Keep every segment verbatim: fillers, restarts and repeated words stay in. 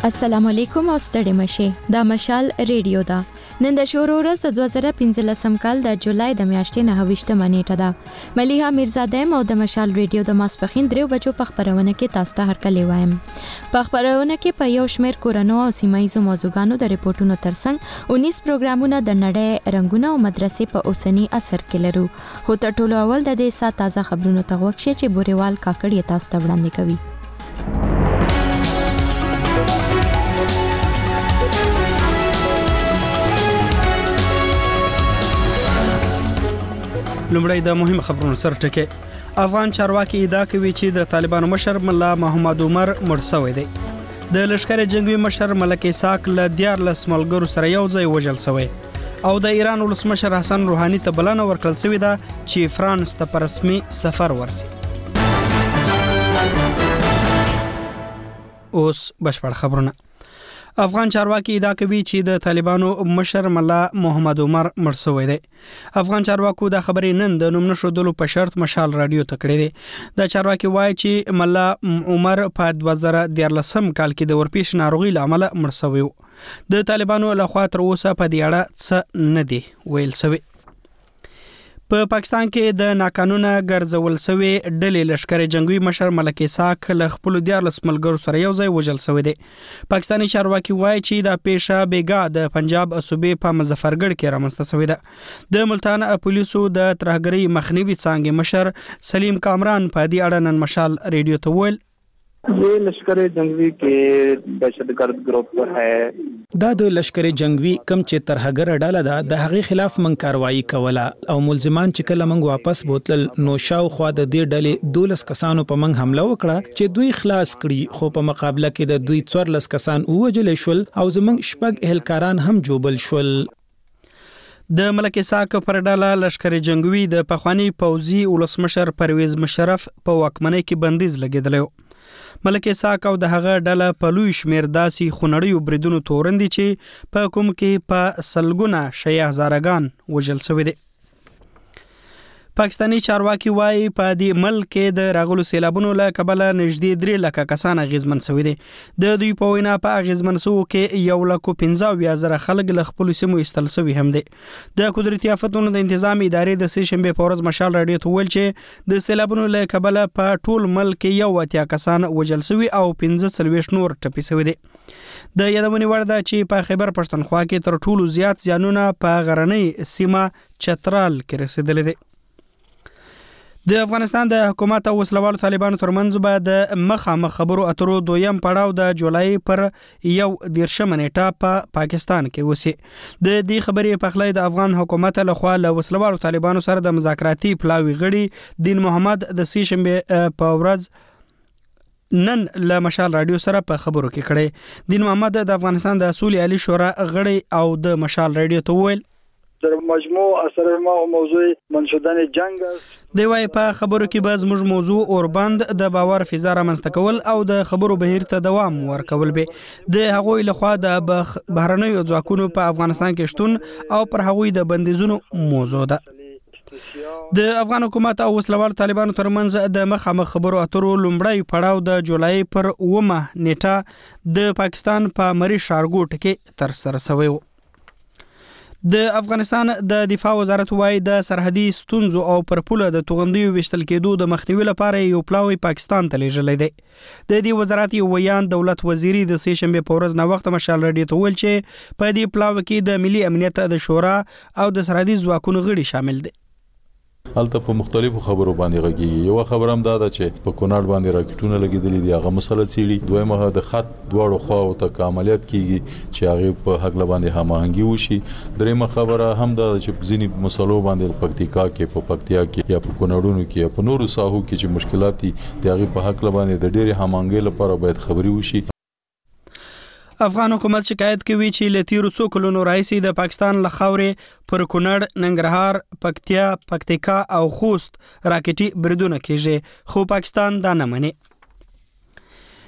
السلام علیکم او ستړي مشه دا مشال ریډیو دا نن د شورو ورځ دوه زره پنځلسم کال د جولای د میاشتې نه هوښته نیټه ده. ملیحه میرزاده او د مشال ریډیو د ماسپخین درو بجو په خبرونه کې تاسو ته هرکلی وایم. په خبرونه کې په یو شمېر کورونو او سیمایي موضوعګانو د ریپورتونو ترڅنګ انیس پروګرامونه د نړۍ رنگونه او مدرسې په اوسنی اثر کې لرو. خو تر ټولو اول د دې سات تازه خبرونو ته وښه چې بوريوال کاکړی تاسو ته وړاندې کوي. لومړی د مهم خبرونو سره ټکي. افغان چارواکي ادعا کوي چې د طالبانو مشر ملا محمد عمر مړ شوی دی. د لشکري جنگي مشر ملک اسحاق له دیارلس ملګرو سره یو ځای وژل شوی او د ایران ولسمشر حسن روحاني ته بلنه ورکړل شوې ده چې فرانس ته په رسمي سفر ورسي. اوس بشپړ خبرونه. افغان چارواکي ادعا کوي چې د طالبانو مشر ملا محمد عمر مړ شوی دی. افغان چارواکو دا خبرې نن د نوم نشودلو په شرط مشال رادیو ته کړې دي. د چارواکي وایي چې ملا عمر په دوه زره دیارلسم کال کې د ورپېښ ناروغي له امله مړ شوی و. د طالبانو لخوا تر اوسه په دې اړه څه نه دی ویل شوی. په پا پاکستان کې د ناقانونه ګرځول شوی ډلې لشکري جنگي مشر ملک اسحاق له خپل دیارلس ملګرو سره یو ځای وژل شوی دی. پاکستاني چارواکي وایي چې دا پیښه بیګا د پنجاب صوبې په مظفرګړ کې رامنځته شوې ده. د ملتان پولیسو د ترهګرۍ مخنیوي څانګې مشر سلیم کامران په دې اړه نن مشال ریډیو ته ویل ये लश्कर जंगवी के दहशतगर्द ग्रुप है. دا د لشکر جنگوي کم چې ترهګر ډاله ده د هغې خلاف من کاروایی کوله او ملزمان چې کله موږ واپس بوتل نو شاوخوا د دې ډلې دولس کسانو په موږ حمله وکړه چې دوی خلاص کړي خو په مقابله کې د دوی څوارلس کسان ووجل شول او زموږ شپږ اهلکاران هم جوبل شول. د ملک اسحاق پر ډاله لشکر جنگوي د پخوانی پوځي ولسمشر پرویز مشرف په واکمنۍ کې بندیز لګیدلی. ملک اسحاق او د هغه ډله په لوی شمیر داسي خونړیو بریدونو تورندي چې په کوم کې په سلګونه شیعه هزارګان وژل شوی دي. پاکستاني چارواکي وایي په دې ملک کې د راغلو سیلابونو له کبله نږدې درې لکه کسان اغیزمن شوي دي. د دوی په وینا په اغیزمن شوو کې یو لک پنځه اویا زره خلک له خپلو سیمو ایستل شوي هم دي. د قدرتي آفتونو د انتظام ادارې د سې شنبې په ورځ مشال راډیو ته ویل چې د سیلابونو له کبله په ټول ملک کې یو اتیا کسان وژل شوي او پنځه څلوېښت نور ټپي شوي دي. د یادونې وړ ده چې په خیبر پښتونخوا کې تر ټولو زیات زیانونه په غرنۍ سیمه چترال کې رسیدلي دي. د افغانستان د حکومت او وسلوالو طالبانو ترمنځ به د مخامخ خبرو اترو دویم پړاو د جولای پر یو دیرشم نیټه په پا پاکستان کې وسی. د دې خبرې په خلای د افغان حکومت له خوا له وسلوالو طالبانو سره د مذاکراتي پلاوی غړي دین محمد د سې شنبې په ورځ نن له مشال رادیو سره په خبرو کې کړي. دین محمد د افغانستان د اصول عالی شورا غړي او د مشال رادیو ته ویل در مجموع اثر ما موضوع منشودن جنگ است. دی وايي په خبرو کې به زموږ موضوع اوربند د باور فضا رامنځته کول او د خبرو بهیر ته دوام ورکول به د هغوی لخوا د بهرنیو ځواکونو په افغانستان کې شتون او پر هغوی د بندیزونو موضوع ده. د افغان حکومت او وسلوال طالبانو ترمنځ د مخامخ خبرو اترو لومړی پړاو د جولای پر اومه نیټه د پاکستان په مری شارګوټ کې تر سره شوی و. د افغانستان د دفاع وزارت وایي د سرحدي ستونزو او پر پوله د توغندیو وشتل کېدو د مخنیوي لپاره یو پلاوی پاکستان ته لیږلی دی. د دې وزارت یو ویان دولت وزیری د سې شنبې په ورځ ناوخته مشال رادیو ته ویل چې په دې پلاوی کې د ملي امنیت د شورا او د سرحدي ځواکونو غړي شامل دي. هلته په مختلفو خبرو باندې غږیږي. یو خبر هم دا ده چې په کونړ باندې راکټونه لګیدلي دي، هغه مسله څیړي. دویمه د خط دواړو خواو ته عملیات کیږي چې هغه په حق باندې هماهنګي وشي. دریمه خبره هم دا ده چې ځینې مسلو باندې پکتیکا کې په پکتیا کې یا په کونړونو کې یا په نورو ساحو کې چې مشکلات دي د هغه په حق باندې د ډېرې هماهنګي لپاره باید خبري وشي. افغان حکومت شکایت کوي چې له تیرو څو کلونو راهیسې د پاکستان له خاورې پر کونړ، ننګرهار، پکتیا، پکتیکا او خوست راکټي بریدونه کیږي، خو پاکستان دا نه مني.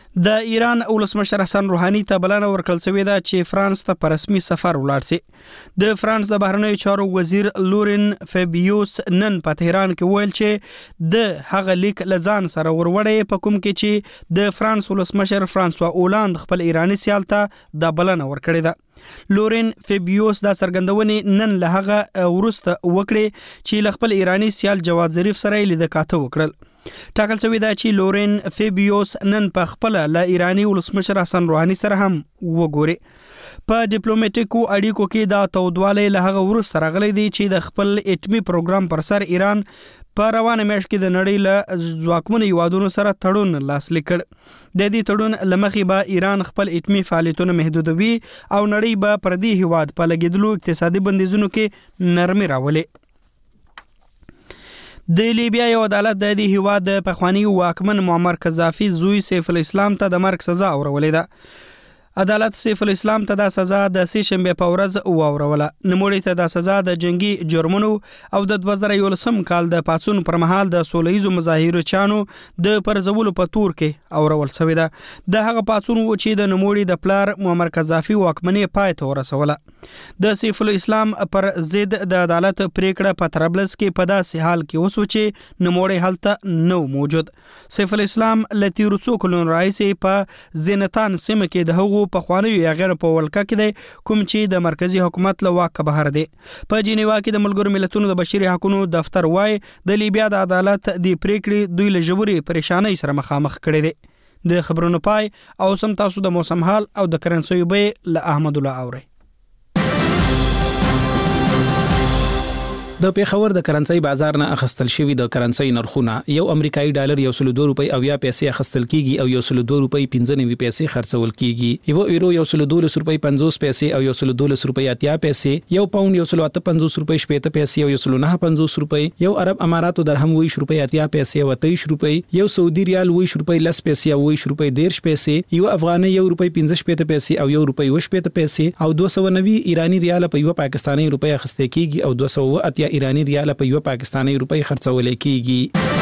د ایران ولسمشر حسن روحاني ته بلنه ورکړل شوې ده چې فرانس ته په رسمي سفر ولاړ شي. د فرانس د بهرنیو چارو وزیر لورین فیبیوس نن په تهران کې ویل چې د هغه لیک لزان سره وروړی په کوم کې چې د فرانس ولسمشر فرانسوا اولاند خپل ایرانی سیال ته د بلنه ورکړې ده. لورین فیبیوس دا څرګندونې نن له هغه ورسته وکړې چې له خپل ایرانی سیال جواد ظریف سره لیدل کاته وکړل. ټاکل شوی دا چې لورین فیبیوس نن په خپل له ایرانی ولسمشر حسن روحاني سره هم وګوري. په ډیپلوماټیکو اړیکو کې دا تودوالی له هغه وروسته راغلی دی چې د خپل اټمي پروګرام پر سر ایران په روانه میاشت کې د نړۍ له ځواکمنو هیوادونو سره تړون لاسلیک کړ. د دې تړون له مخې به ایران خپل اټمي فعالیتونه محدودوي او نړۍ به پر دې هیواد په لګیدلو اقتصادي بندیزونو کې نرمي راولي. د لیبیا یو عدالت د دې هیواد د پخوانی واکمن معمر قذافي زوی سیف الاسلام ته د مرګ سزا اورولې ده. عدالت سیف الاسلام ته دا سزا د سې شنبه په ورځ واوروله. نوموړي ته دا سزا د جنگي جرمونو او د دوه زره یولسم کال د پاڅون پر مهال د سولهییزو مظاهرو چانو د پرځولو په تور کې اورول شوې ده. د هغه پاڅون و چې د نوموړي د پلار معمر قذافي واکمنۍ پای ته ورسوله. د سیف الاسلام پر ضد د عدالت پریکړه په طرابلس کې په داسې حال کې وسو چې نوموړي هلته نو موجود. سیف الاسلام له تیرو څو کلونو راهیسې په زینتان سیمه کې د هغو په خوانیو یا غیر په ولکه کې دی کوم چې د مرکزی حکومت له واک بهر دی. په جنیوا کې د ملګرو ملتونو د بشري حقوقو دفتر وای د لیبیا د عدالت د پریکړې دوی له ژورې پریشانۍ سره مخامخ کړي دي. د خبرونو پای او سم تاسو د موسم حال او د کرنسي بیې له احمد الله اوري. د پیښور د کرنسي بازار نه اخستل شوی د کرنسي نرخونه یو امریکایي ډالر یو سل دوه روپۍ او یا پیسې اخستل کیږي او یو سل دوه روپۍ پنځه نوي پیسې خرڅول کیږي. یو یورو یو سل دوه روپۍ پنځوس پیسې او یو سل دوه روپۍ اتیا پیسې، یو پاوند یو سل اته پنځوس روپۍ شپږ پیسې او یو سل نه پنځوس روپۍ، یو عرب اماراتو درهم ویش روپۍ اتیا پیسې او تیس روپۍ، یو سعودي ریال ویش روپۍ لس پیسې او ویش روپۍ دیرش پیسې، یو افغاني یو روپۍ پنځه شپږ پیسې او یو روپۍ وش پېته پیسې او دوه سوه نوي ایرانی ریال په یو پاکستاني روپۍ اخستل کیږي او دوه سوه اتیا ایرانی ریال په یو پاکستاني روپۍ خرڅول کیږي.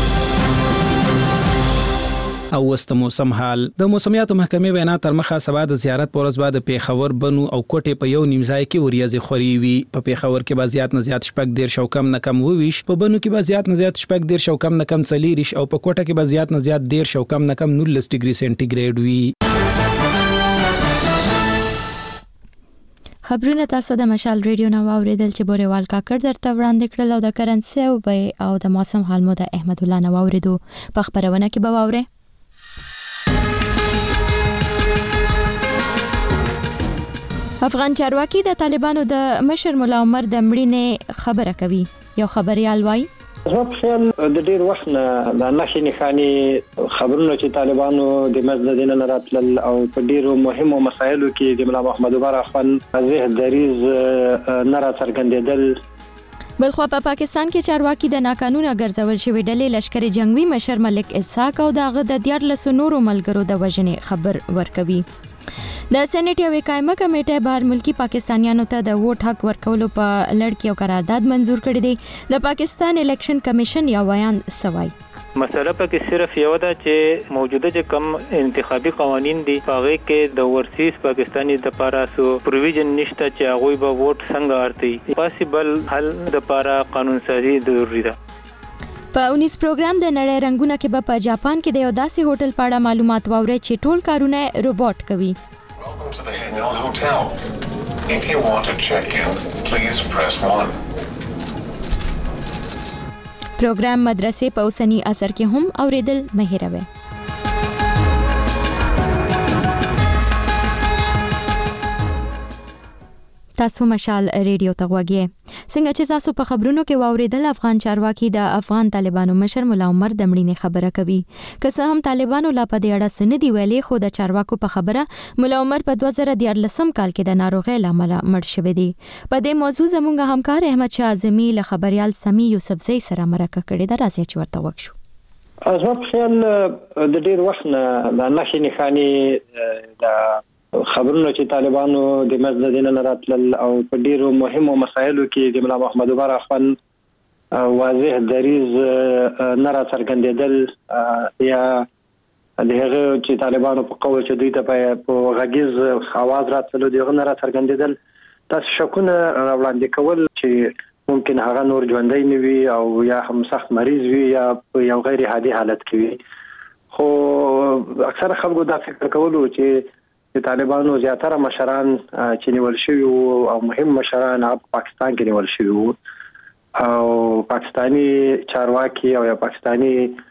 او وست موسم حال د موسمیاتو محکمې وینا تر مخه سبا د زیارت پر ورځ بعد پیښور بنو او کوټه په یو نیمځای کې وریځي خوري وي. په پیښور کې به زیات نه زیات شپږ ډیر شو کم نه کم وویش، په بنو کې به زیات نه زیات شپږ ډیر شو کم نه کم څلېریش او په کوټه کې به زیات نه زیات ډیر شو کم نه کم نولس ډیګري سنټیګریډ وي. خبرونه تاسو د مشال ریډیو نو اوریدل چې بوريوال کاکړ درته وړاندې کړل او د کرنسي او بیې او د موسم حال مو د احمد الله نو اوریدو. په خبرونه کې به واوري افغان چارواکي د طالبانو د مشر مولا عمر د مړینې خبره کوي. یو خبريال وایي زما په خیال د ډیر وخت نه د نښې نښانې خبرونه چې طالبانو د مسجد نه راتلل او په ډیرو مهمو مسایلو کې د مولا محمد عمر اخوان واضح دریز نه را څرګندېدل. بلخوا په پاکستان کې چارواکي د ناقانونه ګرځول شوی ډلې لشکري جنگوي مشر ملک اسحاق او دغه د دیارلس نورو ملګرو د وژنې خبر ورکوي. د سېنات یو قائمه کمیټه بهر ملکی پاکستانیانو ته د ووټ حق ورکولو په لړ کې یو قرارداد منزور کړی دی. د پاکستان الیکشن کمیشن یو بیان سوای مسله پکې صرف یو ده چې موجوده چې کم انتخابي قوانين دي هغه کې د ورسیز پاکستاني د لپاره سو پروویژن نشته چې هغه به ووټ څنګه ارتي پاسیبل حل د لپاره قانون سازي ضروري ده. په اونیس پروګرام د نړۍ رنگونه کې به په جاپان کې د یو داسې هوټل په اړه معلومات واوري چې ټول کارونه روبوټ کوي. Welcome to the Hindle Hotel. If you want to check in, please press one. پروګرام مدرسې په اوسنی اثر کې هم اوریدل مه هېروئ. تاسو مشال ریډیو ته غوږی. څنګه چې تاسو په خبرونو کې واوریدل افغان چارواکي د افغان طالبانو مشر مولا عمر د مړینې خبره کوي. که څه هم طالبانو لا په دې اړه سندي ویلي خو د چارواکو په خبره مولا عمر په دوه زره دیارلسم کال کې د ناروغۍ لامل مړ شوی دی. په دې موضوع زموږ همکار احمد شاه اعظمي له خبريال سمي یوسفزئی سره مرکه کړې ده. راځي چې ورته وښو. زما په خیال د ډیر وخت نه د نښې نښانې د خبرونه چې طالبانو د مسجد نه راتلل او په ډیرو مهمو مسایلو کې د مولا محمد عمر اخوان واضح دریز نه را څرګندېدل یا د هغه چې طالبانو په قول چې دوی ته په غږیز आवाज راتلو دغه نه را څرګندېدل تاسو شکونه راوړاندې کول چې ممکن هغه نور ژوندۍ نه وي او یا هم سخت مریض وي یا په یو غیر عادي حالت کې وي خو اکثر خلکو دا فکر کولو چې د طالبانو زیاتره مشران چې نیول شوي او مهم مشران په پاکستان کې نیول شوي او پاکستانی چارواکي او یا پاکستانی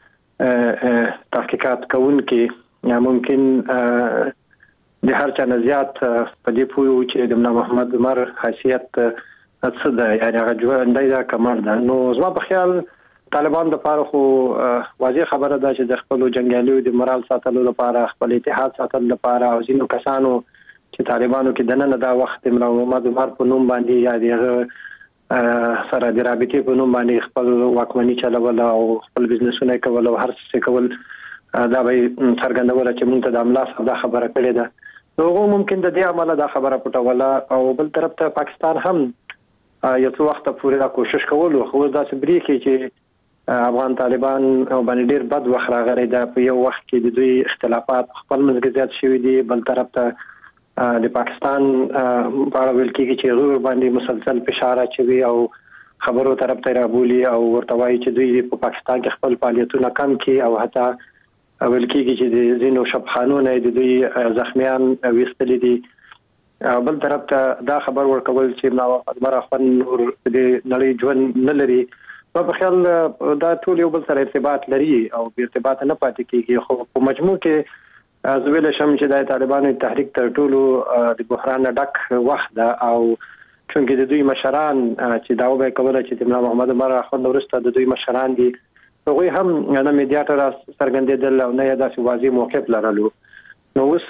تحقیقات کوونکي یا ممکن د هر چا نه زیات په دې پوهیږو چې د محمد عمر حیثیت څه ده یعنی هغه ژوندی ده که مړ ده نو زما په خیال طالبان دپاره خو واضح خبره ده چې د خپلو جنګیالیو د مرال ساتلو لپاره خپل اتحاد ساتلو لپاره او ځینو کسانو چې طالبانو کې دننه دا وخت د محمد عمر په نوم باندې یا د هغه سره د رابطې په نوم باندې خپل واکمني چلول او خپل بزنسونه کول او هر څه کول دا به څرګندول چې موږ ته د املا دا خبره کړې ده نو هغه ممکن د دې عمله دا خبره پټوله او بل طرف ته پاکستان هم یو څو وخت پورې دا کوشش کول خو دا سبري کې چې افغان طالبان او باندې ډیر بد وخت راغلی دا په یو وخت کې د دوی اختلافات خپل منځ زیات شوي دي بل طرف ته د پاکستان په اړه ویل کېږي چې هغوی باندې مسلسل فشار اچوي او خبرو طرف ته رابولي او ورته وایي چې دوی په پاکستان کې خپل فعالیتونه کم کړي او حتی ویل کېږي چې د ځینو شبخانونه د دوی زخمیان ویستلي دي بل طرف ته دا خبر ورکول چې محمد عمر اخوند نور د نړۍ ژوند نه لري په خیال دا ټول یو بل سره ارتباط لري او بې ارتباطه نه پاتې کېږي خو په مجموع کې زه ویلی شم چې د طالبانو تحریک تر ټولو د بحران نه ډک وخت ده او چونکې د دوی مشران چې دا وبه کوله چې د محمد عمر اخوند وروسته د دوی مشران دي هغوی هم نه میډیا ته څرګندېدل او نه یې داسې واضح موقف لرلو نو اوس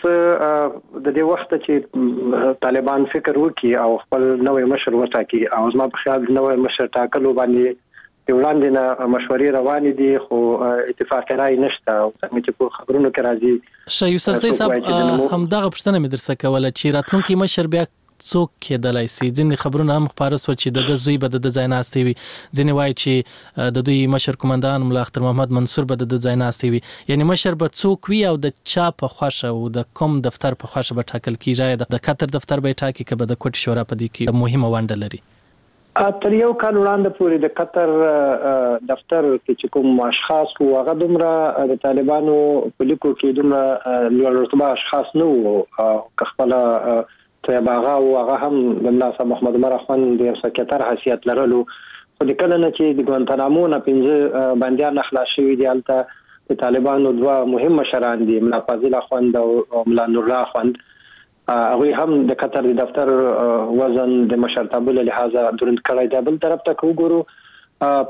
د دې وخت چې طالبان فکر وکړي او خپل نوی مشر وټاکي او زما په خیال نوی مشر ټاکلو باندې د وړاندې نه مشورې روانې دي خو اتفاق رای نشته او څنګه چې په خبرونو کې راځي شاه یوسف زی صاحب همدغه پوښتنه مې درڅخه کوله چې راتلونکي مشر بیا څوک کېدلای شي ځینې خبرونه هم خپاره سول چې د زوی به د ځای ناستې وي ځینې وایي چې د دوی مشر قومندان ملا اختر محمد منصور به د ځای ناستې وي یعنی مشر به څوک وي او د چا په خوښه او د کوم دفتر په خوښه به ټاکل کیږي د قطر دفتر به ټاکي که به د کوټ شورا په دې کې مهمه ونډه لري تر یو کال وړاندې پورې د قطر دفتر کې چې کوم اشخاص وو هغه دومره د طالبانو په لیکو کې دومره لوړ رتبه اشخاص نه وو که خپله طیباغه او هغه هم د ملا صاحب محمد عمر اخوند د سکرټر حیثیت لرلو خو د کله نه چې د ګوانتانامو نه پنځه بندیان خلاص شوي دي هلته د طالبانو دوه مهم مشران دي ملا فاضل اخوند او ملا نورالله اخوند هغوی هم د قطر د دفتر وزن د مشرتابه له لحاظه دروند کړی دی بل طرف ته که وګورو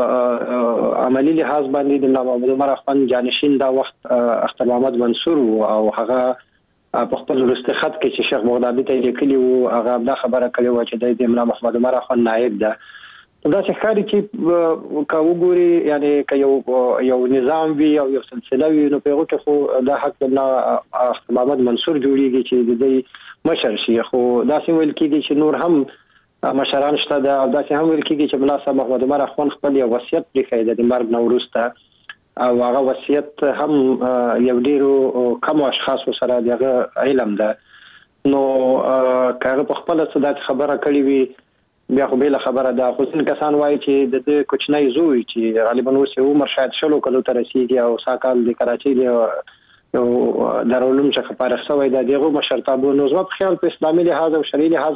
په عملي لحاظ باندې د محمد عمر اخوند جانشین دا وخت اختر محمد منصور او هغه په خپل وروستي خط کې چې شیخ بغدادي ته لیکلي وو هغه دا خبره کړې وه چې د ملا محمد عمر اخوند نائب ده دا چې ښکاري چې که وګوري یعنی که یو یو نظام وي او یو سلسله وي نو په هغو کې خو دا حق د ملا اختر محمد منصور جوړېږي چې د دوی مشر شي خو داسې ویل کېږي چې نور هم مشران شته ده او داسې هم ویل کېږي چې ملا صاحب محمد عمر اخوند خپل یو وصیت پرېښی ده د مرګ نه وروسته او هغه وصیت هم یو ډېرو کمو اشخاصو سره د هغه علم ده نو که هغه په خپله څه داسې خبره کړې وي بیا خو بیله خبره ده خو ځینې کسان وایي چې د ده کوچنی زوی چې غالبا اوس یې عمر شاید شلو کلو ته رسېږي او سا کال د کراچۍ د یو دارالعلوم څخه فارغ شوی دی د هغو مشرتابه نو زما په خیال په اسلامي لحاظ او شرعي لحاظ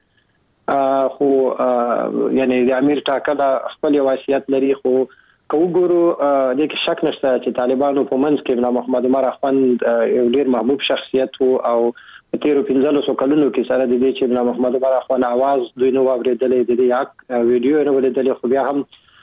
باندې خو یعنی د امیر ټاکله خپل یو حیثیت لري خو که وګورو دې کې شک نشته چې طالبانو په منځ کې ملا محمد عمر اخوند یو ډېر محبوب شخصیت و او په تیرو پنځلسو کلونو کې سره د دې چې ملا محمد عمر اخوند اواز دوی نه واورېدلی د دې حق ویډیو نه ولیدلی خو بیا هم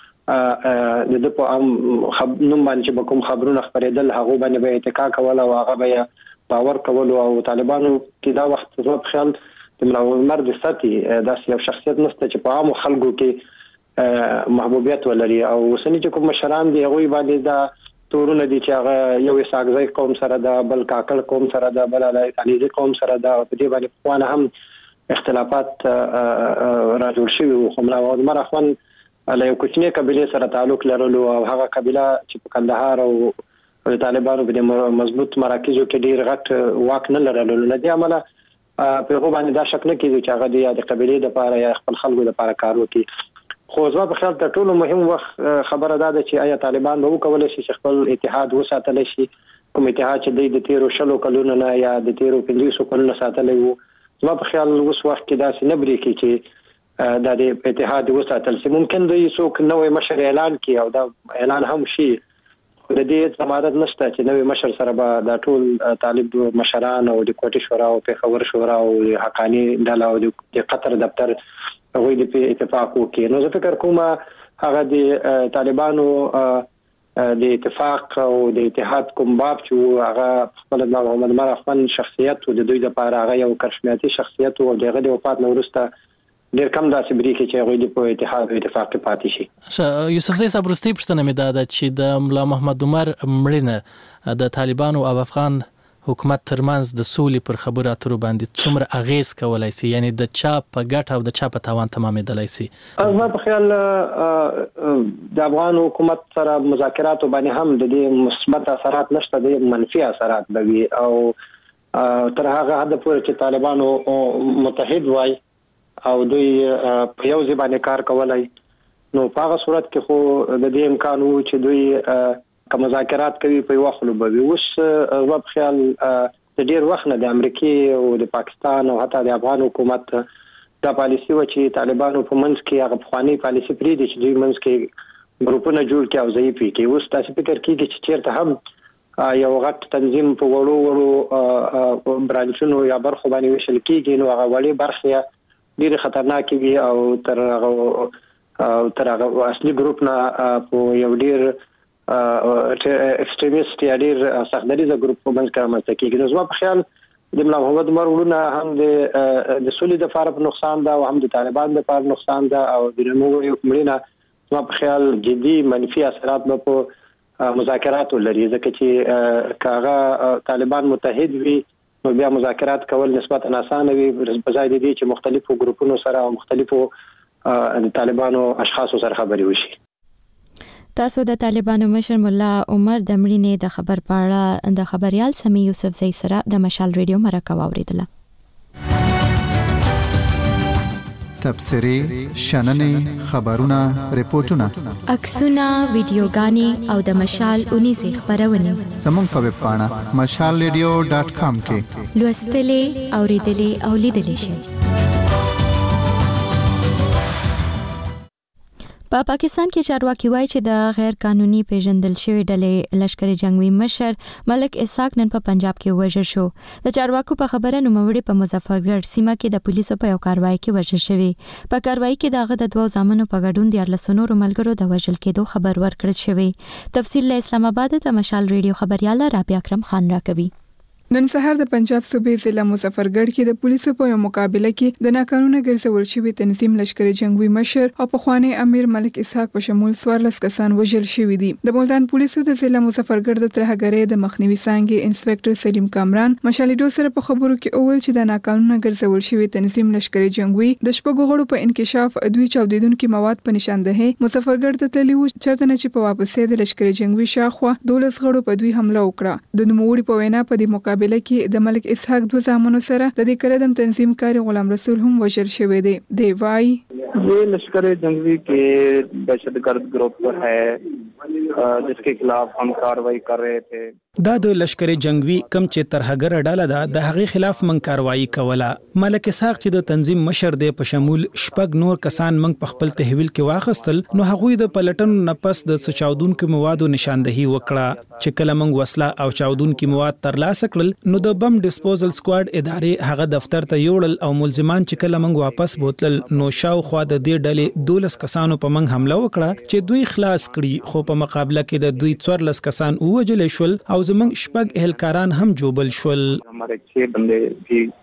د ده په نوم باندې چې به کوم خبرونه خپرېدل هغو باندې به اتکا کول او هغه به یې باور کول او طالبانو کې دا وخت زما په خیال د ملا عمر د سطحې داسې یو شخصیت نشته چې په عامو خلکو کې محبوبیت ولري او اوسني چې کوم مشران دي هغوی باندې دا تورونه دي چې هغه یو اسحاقزی قوم سره ده بل کاکړ قوم سره ده بل علیزي قوم سره ده او په دې باندې پخوانه هم اختلافات را جوړ شوي وو خو ملا عمر اخوند له یو کوچنۍ قبیلې سره تعلق لرلو او هغه قبیله چې په کندهار او طالبانو په مضبوط مراکزو کې ډیر غټ واک نه لرلو. لدې عمله په هغه باندې دا شک نه کیږي چې هغه د قبيله د لپاره یا خپل خلکو د لپاره کار وکړي. خو زما په خیال ته ټولو مهم وخت خبره ده چې آیا طالبان به وکولای شي چې خپل اتحاد وساتلی شي، کوم اتحاد چې د تیرو شلو کلونو نه یا د تیرو پنځوسو کلونو ساتلی وو. زما په خیال اوس وخت کې داسې نه بریږي چې دا د اتحاد وساتل شي. ممکن دوی څوک نوې مشر اعلان کړي او دا اعلان هم شي، د دې ضمانت نشته چې نوې مشر سره به دا ټول طالب مشران او د کوټي شورا او پیښور شورا او حقانی ډله او د قطر دفتر هغوی د اتفاق وکړي. نو زه فکر کوم هغه د طالبانو د اتفاق او د اتحاد کوم باب چې هغه خپل محمد عمر افغان شخصیت او د دوی لپاره هغه یو کرشمیاتي شخصیت او دغه د وفات نه وروسته ډیر کم داسې بریکي چې هغوی د په اتحاد او اتفاق کې پاتې شي. یوسف زی صاحب وروستۍ پوښتنه مې دا ده چې د ملا محمد عمر مړینه د طالبانو او افغان حکومت ترمنځ د سولې پر خبرو اترو باندې څومره اغیز کولای شي، یعنی د چا په ګټه او د چا په تاوان تمامېدلی شي؟ زما په خیال د افغان حکومت سره مذاکراتو باندې هم د دې مثبت اثرات نشته، د منفي اثرات به وي او تر هغه حد پورې چې طالبانو متحد وای او دوی په یو ځای باندې کار کولای، نو په هغه صورت کې خو د دې امکان وو چې دوی که مذاکرات کوي په یو خلو به وي. اوس زما په خیال د ډیر وخت نه د امریکای او د پاکستان او حتی د افغان حکومت دا پالیسی و چې طالبانو په منځ کې هغه پخوانی پالیسی پرېږدي چې دوی منځ کې ګروپونه جوړ کړي او ضعیف کړي. اوس تاسو فکر کیږي چې چیرته هم یو غټ تنظیم په وړو وړو برانچونو یا برخو باندې وشل کیږي، نو هغه وړي برخه ډیر خطرناک وي او تر هغه تر هغه اصلي ګروپ نه په یو ډیر ایکستریمیست یا ډیر سختدریزه ګروپ په منځ کې رامنځته کیږي. نو زما په خیال د ملا محمد عمر وروڼه هم د د سولې د لپاره نقصان ده او هم د طالبان د لپاره نقصان ده او د نوو مړینه زما په خیال جدي منفي اثرات به په مذاکراتو لري، ځکه چې کاغه طالبان متحد وي نو بیا مذاکرات کول نسبتا آسانه وي په ځای د دې چې مختلفو ګروپونو سره او مختلفو د طالبانو اشخاصو سره خبرې وشي. تاسو د طالبانو مشر مولا عمر د مړینې د خبر په اړه د خبريال سمي یوسف زی سره د مشال ریډیو مرکه واوریدله. تبصري شننې خبرونه ریپورتونه عکسونه ویډیوګانې او د مشال اونیزه خبرونه زموږ په ویب پاڼه مشال ریډیو ډاټ کام کې لوستلې اوریدلې او لیدلې شئ. په پاکستان کې چارواکي وایي چې د غیر قانوني پیژندل شوی ډلې لشکري جنگوي مشر ملک اسحاق نن په پنجاب کې وژل شو. د چارواکو په خبره نوموړي په مظفرګړ سیمه کې د پولیسو په یو کاروایی کې وژل شوی. په کاروایی کې دغه د دوه ځامنو په ګډون د ارلسونو ملګرو د وژل کېدو خبر ورکړل شوی. تفصیل له اسلام آباد ته مشال ریډیو خبريال رابعه اکرم خان راکوي. نن سهار د پنجاب صوبې ضلع مظفرګړ کې د پولیسو په یو مقابله کې د ناقانونه ګرځول شوی تنظیم لشکري جنگوي مشر او پخوانی امیر ملک اسحاق په شمول څوارلس کسان وژل شوي دي. د ملتان پولیسو د ضلع مظفرګړ د ترهګرۍ د مخنیوي څانګې انسپکټر سلیم کامران مشالېدو سره په خبرو کې اول چې د ناقانونه ګرځول شوی تنظیم لشکري جنگوي د شپږو غړو په انکشاف دوی چاودیدونکو مواد په نشاندهي مظفرګړ ته تللی و، چرته نه چې په واپسې د لشکري جنگوي شاخوا دولس غړو په دوی حمله وکړه. د نوموړي په وینا په دې مقابله کې د ملک اسحاق دوه زامنو سره د دې کړدم تنظیم کاری غلام رسول هم وژل شوی دی. دی وايي یہ لشکر جنگوی کے دہشت گرد گروپ ہے جس کے خلاف ہم کاروائی کر رہے تھے. دا د لشکر جنگوی کم چې ترهګر ډاله ده د هغې خلاف من کاروایی کوله. ملک اسحاق چې د تنظیم مشر دی په شمول شپږ نور کسان من په خپل تحویل کې واخستل، نو هغوی د پلټنو نفس د چاودونکو موادو نشاندهي وکړه. چې کله موږ وسله او چاودونکو مواد ترلاسه کړل نو د بم ډیسپوزل سکواډ ادارې هغه دفتر ته یوړل او ملزمان چې کله موږ واپس بوتل نو شاوخوا د دې ډلې دولس کسانو په موږ حمله وکړه چې دوی خلاص کړي، خو په مقابله کې د دوی څوارلس کسان ووژل شول او زموږ شپږ اهلکاران هم جوبل شول. हमारे छह बंदे भी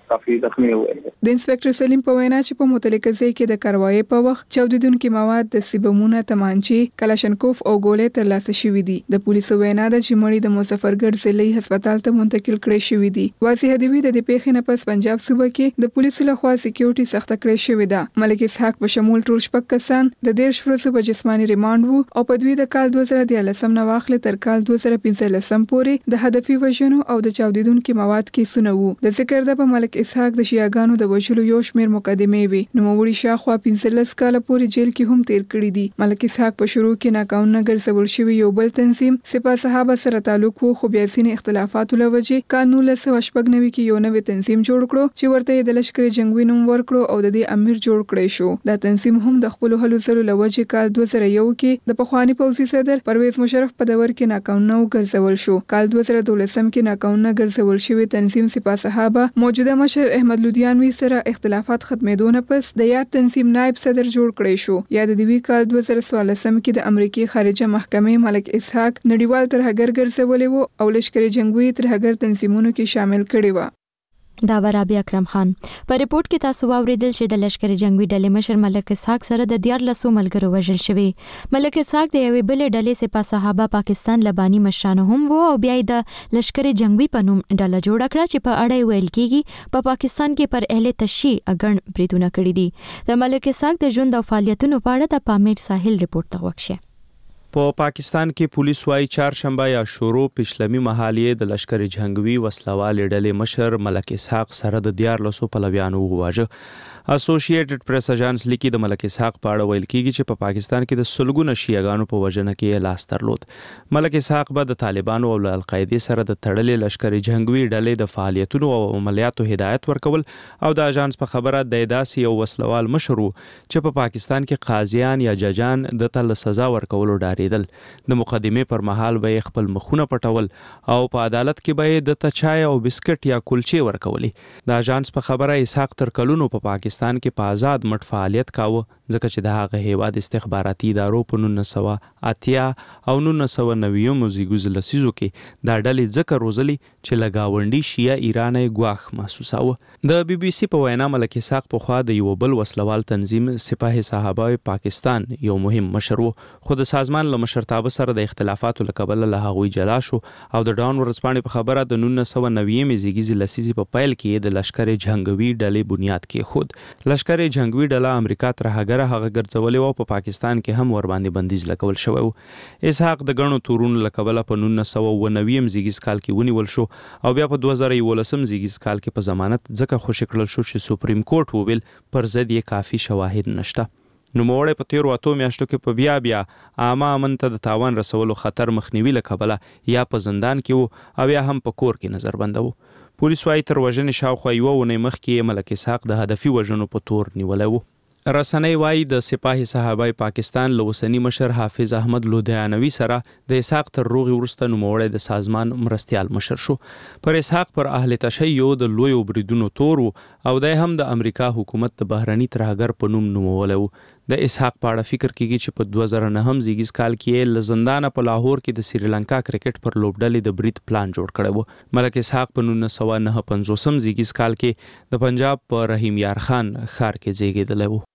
काफी जख्मी हुए हैं। د انسپکټر سلیم په وینا چې په متعلقه ځای کې د کاروایی په وخت چاودیدونکو مواد د سیبمونه تمانچې کلاشنکوف او ګولې ترلاسه شوې دي. د پولیسو وینا ده چې مړی د مظفرګړ ضلعي هسپتال ته منتقل کړي شوې دي. واضح دی د دې پیښې نه پس پنجاب صوبه کې د پولیسو لخوا سکیورټي سخته کړې شوې ده. ملک اسحاق په شمول ټول شپږ کسان د دیرش ورځې په جسماني ریماند وو او په دوی د کال دوه زره دیارلسم نه واخلې تر کال دوه زره پنځلسم پورې د هدفي وژنو او د چاودیدونکو مواد کیسونه وو. د ذکر ده په ملک اسحاق د شیعاګانو د وژلو یو شمېر مقدمې وي. نوموړي شاخوا پنځلس کاله پورې جیل کې هم تیر کړی دي. ملک اسحاق په شروع کې ناقانونه ګرځول شوی یو بل تنظیم سپاه صحابه سره تعلق وو، خو بیا ځینې اختلافاتو له وجې کال نولس سوه شپږ نوي کې یو نوی تنظیم جوړ کړو چې ورته د لشکري جنگوي نوم ورکړو او د دې امیر جوړ کړی شو. دا تنظیم هم د خپل هلو ځلو له وجې کال دوه زره یو کې د پخوانی پوځي صدر پرویز مشرف په دور کې ناقانونه وګرځول شو. کال دوه زره دولسم کې ناقانونه ګرځول شوی تنظیم سپاه صحابه موجوده مشر احمد لودیانوي سره اختلافات ختمېدو نه پس د یاد تنظیم نائب صدر جوړ کړی شو. یا د دوی کال دوه زره څوارلسم کې د امریکای خارجه محکمې ملک اسحاق نړیوال ترهګر ګرځولې وو او لشکري جنگوي ترهګر تنظیمونو کې شامل کړي وو. دا ورابي اکرم خان په ریپورت کې تاسو واوریدل چې د لشکري جنگوي ډلې مشر ملک اسحاق سره د دیارلسو ملګرو وژل شوی. ملک اسحاق د یوې بلې ډلې سپاه صحابه پاکستان لبانی مشران هم وو او بیا د لشکري جنگوي په نوم ډله جوړ کړه چې په اړه ویل کېږي په پا پاکستان کې پر اهل تشیع اګن بریدونه کړی دي. د ملک اسحاق د ژوند او فعالیتونو په اړه د پامیر ساحل ریپورت ته وښیه. په پاکستان کې پولیس وايي چهارشنبه یا شورو پښلمي محالیه د لشکري جنگوي وسلوال ډلې مشر ملک اسحاق سره د دیارلسو پلویانو وواژه. اسوسییټډ پریس اژانس لیکي د ملک اسحاق په اړه ویل کېږي چې په پاکستان کې د سلګونو شیعاګانو په وژنه کې لاس درلود. ملک اسحاق به د طالبانو او القاعده سره د تړلې لشکري جنگوي ډلې د فعالیتونو او عملیاتو هدایت ورکول او د اژانس په خبره د داسې یو وسلوال مشر چې په پاکستان کې قاضیان یا ججان د تل سزا ورکولو ډاریدل. د مقدمې پر مهال به خپل مخونه پټول او په عدالت کې به د تچای او بسکټ یا کلچې ورکولي. د اژانس په خبره اسحاق تر کلونو په پاکستان پاکستان کې په آزاد مټ فعالیت کاوه ځکه چې د هغه هیواد استخباراتي ادارو په نولس سوه اتیا او نولس سوه نوي مزيګوز لسیزو کې دا ډلې ځکه روزلي چې لګاونډي شیعه ایران یې ګواښ محسوساوه. د بي بي سي په وینا ملک اسحاق په خوا د یو بل وسلوال تنظیم سپاه صحابه پاکستان یو مهم مشر و، خو د سازمان له مشرتابه سره د اختلافاتو له کبله له هغوی جلا شو او د ډاون ورځپاڼې په خبره د نولس سوه نوي مزيګیز لسیزې په پیل کې د لشکر جنگوي ډلې بنیاد کې خود لشکر جنگوي ډله امریکا تر هغه هغه ګرځولې او په پاکستان کې هم ور باندې بندیز لګول شوی و. اسحاق د غنو تورون لکبله په نولس سوه نوي مزيګیز کال کې ونیول شو او بیا په دوه زره یولسم مزيګیز کال کې په ضمانت ځکه خوشی کړل شو چې سپریم کورټ وویل پر ضد یې کافي شواهد نشته. نو موړې په تیرو اتو میاشتو کې په بیا بیا عامه امن ته د تاوان رسولو خطر مخنیوي لکبله یا په زندان کې وو او یا هم په کور کې نظر بندو. پولیس وايي تر وژنې شاوخوا یوه اونۍ مخکې ملک اسحاق د هدفي وژنو په تور نیولی و. رسنۍ وايي د سپاه صحابه پاکستان له اوسني مشر حافظ احمد لودیانوي سره د اسحاق تر روغې وروسته نوموړی د سازمان مرستیال مشر شو. پر اسحاق پر اهل تشیع د لویو بریدونو تور او د هم د امریکا حکومت د بهرني ترهګر په نوم نومولی و. د اسحاق په اړه فکر کیږي چې په دوه زره نهم زیږیز کال کې له زندانه په لاهور کې د سریلانکا کرکټ پر لوبډلې د برید پلان جوړ کړی و. ملک اسحاق په نولس سوه نهه پنځوسم زیږیز کال کې د پنجاب په رحیم یار خان ښار کې زیږېدلی و.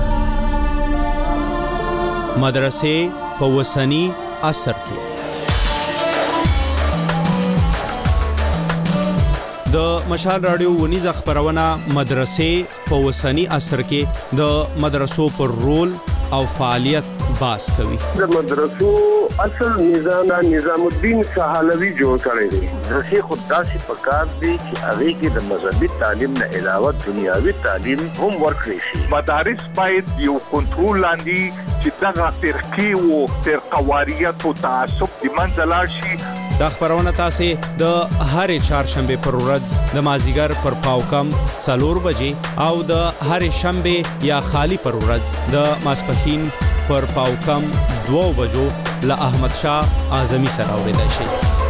مدرسې په وسنی عصر کې د مشال رادیو ونیزه خبرونه مدرسې په وسنی عصر کې د مدرسو پر رول او فعالیت باس کوي. د مدرسو اصل نظام نظام الدین سهالوی جوړ کړی دی. مدرسې خود داسې پکار دي چې هغه کې د مذهبي تعلیم نه علاوه دنیاوي تعلیم هم ورکړي شي. مدارس باید یو کنټرول لاندې چې دغه فرقې او فرقواریت او تعصب د منځه لاړ شي. دا خبرونه تاسو د هرې چهارشنبه پر ورځ د مازیګر پر پاوکم څلور بجې او د هرې شنبه یا خالی پر ورځ د ماسپښین پر پاوکم دوه بجو له احمد شاه اعظمي سره اوریدای شي.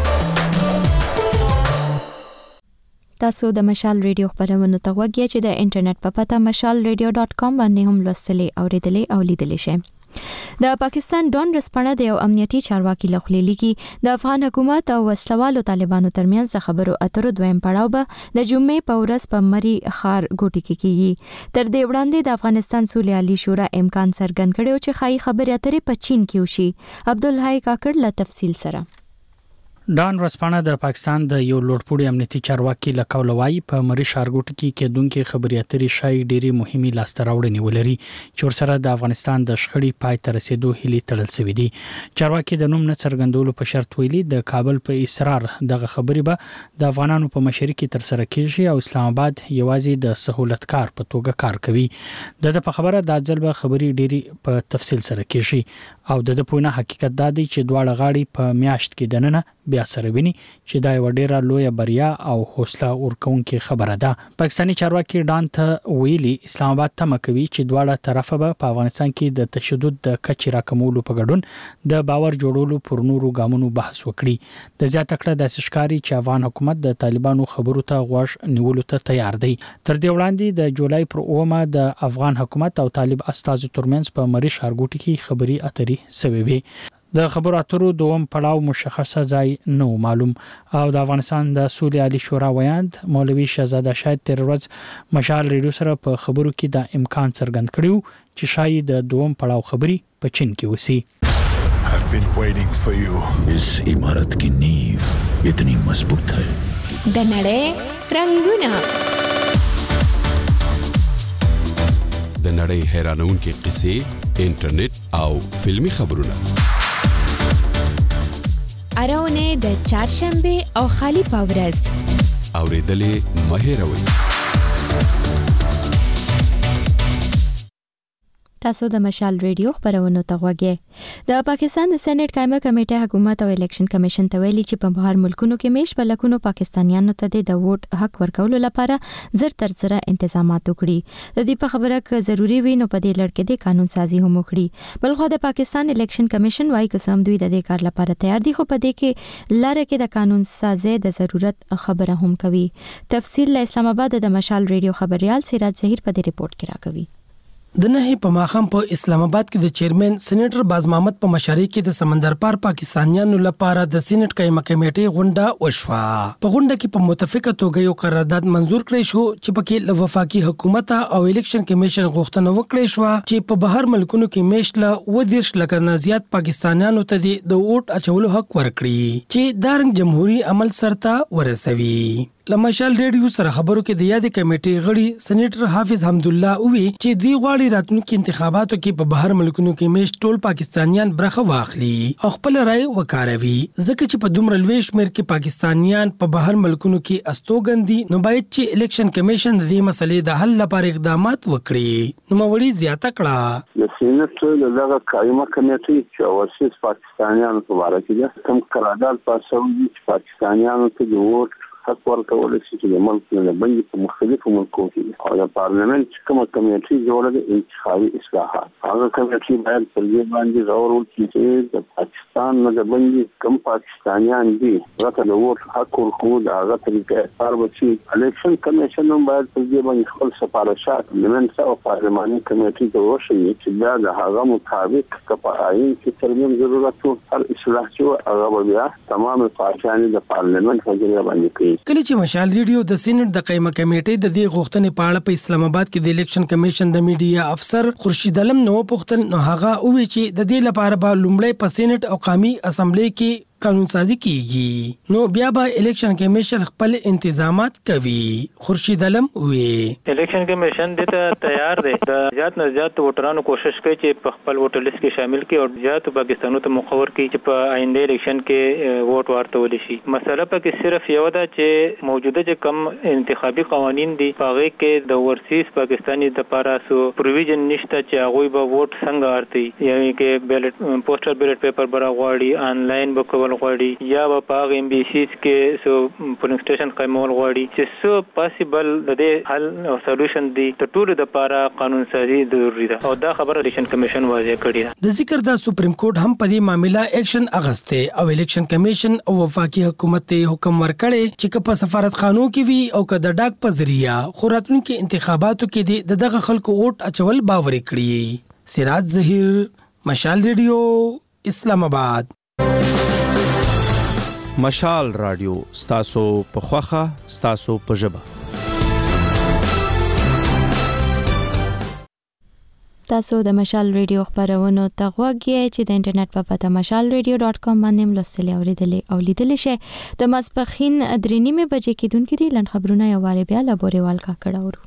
تاسو د مشال ریډیو خبرونه ته وګورئ چې د انټرنیټ په پته مشال ریډیو ډاٹ کام باندې هم لوستلې اوریدلې او لیدلې شئ. د پاکستان ډون رسپانه د یو امنیتي چارواکي لخوا لیکي د افغان حکومت او وسلوالو طالبانو ترمنځ د خبرو اترو دویم پړاو به د جمعې په ورځ په مری خار ګوټي کې کیږي. تر دې وړاندې د افغانستان صلح عالی شورا امکان څرګند کړی چې خای خبرې اترې په چین کې وشي. عبدالحی کاکړ له تفصیل سره. ډان رسپانه د پاکستان د یو لوړپوړي امنیتي چارواکي لکولوای په مری شارګوټ کې کېدونکو خبري اترې شای ډېری مهمه لاسته راوړنې ولري چې ورسره د افغانستان د شخړې پای ته رسیدو هلي تړل شوې دي. چارواکي د نوم نه څرګندولو په شرط ویلي د کابل په اصرار دغه خبري به د افغانانو په مشرۍ کې تر سره کیږي او اسلام آباد یوازې د سہولتکار په توګه کار کوي. د په خبره د ځل به خبري ډېری په تفصیل سره کیږي او د پوینه حقیقت دا دی چې دواړه غاړي په میاشت کې دننه بیا سره ویني چې دا یو ډیره لوی بریا او حوصله ورکوونکې خبره ده. پاکستاني چارواکي ډان ته ویلي اسلام آباد تمه کوي چې دواړه طرفه به په افغانستان کې د تشدد د کچې راکمولو په ګډون د باور جوړولو پر نورو ګامونو بحث وکړي. د زیاته کړه د ښکاری چې افغان حکومت د طالبانو خبرو ته غوږ نیولو ته تیار دی. تر دې وړاندې د جولای پر اومه د افغان حکومت او طالب استازو ترمنځ په مری شارګوټي کې خبري اترې سوي وي. د خبرو اترو دوم پړاو مشخصه ځای نو معلوم او د افغانستان د صلح عالی شورا ویاند مولوی شهزاده شاید تر ورځ مشال ریډیو سره په خبرو کې د امکان څرګند کړیو چې شاید د دوم پړاو خبري په چین کې وسی. I've been waiting for you. इस इमारत की नींव इतनी मजबूत है. د نړۍ رنگونه د نړۍ حیرانونکې قصې انټرنیټ او فلمی خبرونه اراونه د چهارشنبه او خالی پاورز اوریدلې مهیروي. تاسو د مشال ریډیو خبرونه ته غوږی. د پاکستان د سېنات قائمه کمیټه حکومت او الیکشن کمیشن ته ویلي چې په بهر ملکونو کې میش په لکونو پاکستانیانو ته د ووټ حق ورکولو لپاره زر تر زر تنظیمات وکړي. د دې په خبره ک ضروری وي نو په دې لړ کې د قانون سازي هم وکړي. بلخو د پاکستان الیکشن کمیشن وايي چې سم دوی د دې کار لپاره تیار دي خو په دې کې لاره کې د قانون سازي د ضرورت خبره هم کوي. تفصیل له اسلام آباد د مشال ریډیو خبريال سراج ظهیر په دې ریپورت کې راکوي. د نهي په ماخم په اسلام آباد کې د چیرمن سېنیټر باز محمد په مشارۍ کې د سمندر پار پاکستانیانو لپاره د سېنات قائمه کمیټې غونډه وشوه. په غونډه کې په متفقه توګه یو قرارداد منزور کړی شو چې پکې له وفاقي حکومت او الیکشن کمیشن غوښتنه وکړې شو چې په بهر ملکونو کې میشله و دیرش لکه نه زیات پاکستانیانو ته د ووټ اچولو حق ورکړي چې دارنګ جمهوریت عمل سرته ورسوي. لمشال ریډیو سره خبرو کې د یادې کمیټې غړي سېنیټر حافظ حمد الله وی چې دوی غواړي راتلونکي انتخاباتو کې په بهر ملکونو کې میش ټول پاکستانیان برخه واخلي او خپل رائے وکاروي ځکه چې په دومره لوی شمېر کې پاکستانیان په بهر ملکونو کې استوګندي نو باید چې الیکشن کمیشن د دې مسلې د حل لپاره اقدامات وکړي. نو مولوی زیاته کړه د سېنات دغه قائمه کمیټې چې ورسېس پاکستانیانو په اړه کې کوم قرارداد پاسو چې پاکستانیانو ته د ووټ حق ورکول شي چې د ملک نه باندې په مختلفو ملکونو کې او د پارلیمنت کومه کمیټې جوړه ده انتخابي اصلاحات هغه کمیټې باید په دې باندې زور وکړي چې د پاکستان نه باندې کوم پاکستانیان دي راته د ووټ حق ورکول هغه طریقې کار وکړي. الیکشن کمیشن هم باید په دې باندې خپل سفارشات پارلیمنت او پارلماني کمیټې ته وشي چې دا د هغه مطابق کپا آئین کې ترمیم ضرورت او هر اصلاح چې هغه بیا تمام پاکستاني د پارلیمنت وګړي باندې کوي. کله چې مشال ریډیو د سېنات د قائمه کمیټې د دې غوښتنې په اړه په اسلام آباد کې د الیکشن کمیشن د میډیا افسر خورشید علم نو پوښتل نو هغه وی چې د دې لپاره به لومړی په سېنات او قومي اسمبلی کې قانون سازي کیږي نو بیا به الیکشن کمیشن خپل انتظامات کوي. خورشید علم وی الیکشن کمیشن د ته تیار دی د زیات نه زیات ووټرانو کوشش کوي چې په خپل ووټر لیست کې شامل کړي او زیات پاکستانو ته مخور کړي چې په آینده الیکشن کې ووټ ورکول شي. مسله پکې صرف یو ده چې موجوده چې کم انتخابي قوانين دي هغه کې د ورسیس پاکستاني د لپاره سو پروویژن نشته چې هغه به ووټ څنګه ارتي یعنی کې بیلټ پوسټر بیلټ پیپر برا غواړي آنلاین به کول غواړي یا به په ایم بي سیز کې سو پولینګ سټیشن قائمول غواړي چې سو پاسیبل د دې حل او سولوشن دی ته ټول د لپاره قانون سازي ضروري ده او دا خبره الیکشن کمیشن واضح کړی ده. د ذکر د سپریم کورټ هم په دې معاملې اکشن اغسته او الیکشن کمیشن او وفاقي حکومت ته حکم ورکړي چې په سفارت خانو کې وي او که د ډاک په ذریعہ خوراتونکو انتخاباتو کې د دغه خلکو ووټ اچول باور کړي. سراج ظهیر مشال ریډیو اسلام آباد. مشال رادیو ستاسو په خوخه ستاسو په ژبه. تاسو د مشال ریډیو خبرونو ته غوږی چې د انټرنیټ په پته مشال ریډیو ډاٹ کام باندې ملوثلې اوریدلې او لیدلې شئ. د ماسپخین درې نیمه بجې کې دونکو دي لن خبرونه یو واره بیا لابوریوال کا کړهورو.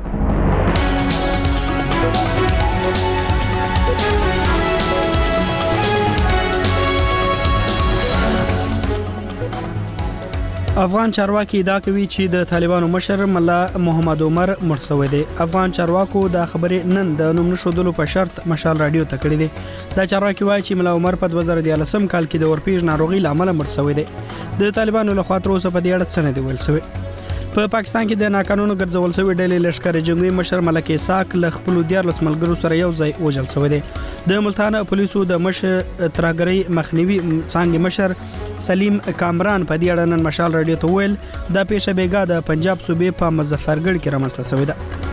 افغان چارواکي دا کوي چې د طالبانو مشر ملا محمد عمر مرسوي دي. افغان چارواکو دا خبرې نن د نوم نشودلو په شرط مشال رادیو ته کړې دي. دا چارواکي وایي چې ملا عمر په دوه زره دیارلسم کال کې د ورپیژ ناروغي لامل مرسوي دي. د طالبانو لخوا تر اوسه په دې اړه څه نه دی ویل شوی. په پاکستان کې د ناقانونو ګرځول شوی ډلې لشکر جنگي مشر ملک اسحاق ل خپل دیارلس ملګرو سره یو ځای وژل شوی دی. د ملتان پولیسو د مشر ترګری مخنیوي څنګه مشر سلیم کامران په دې اړه نن مشال رادیو ته ویل دا پیښه بیګا د پنجاب صوبې په مظفرګړ کې رامنځته شوې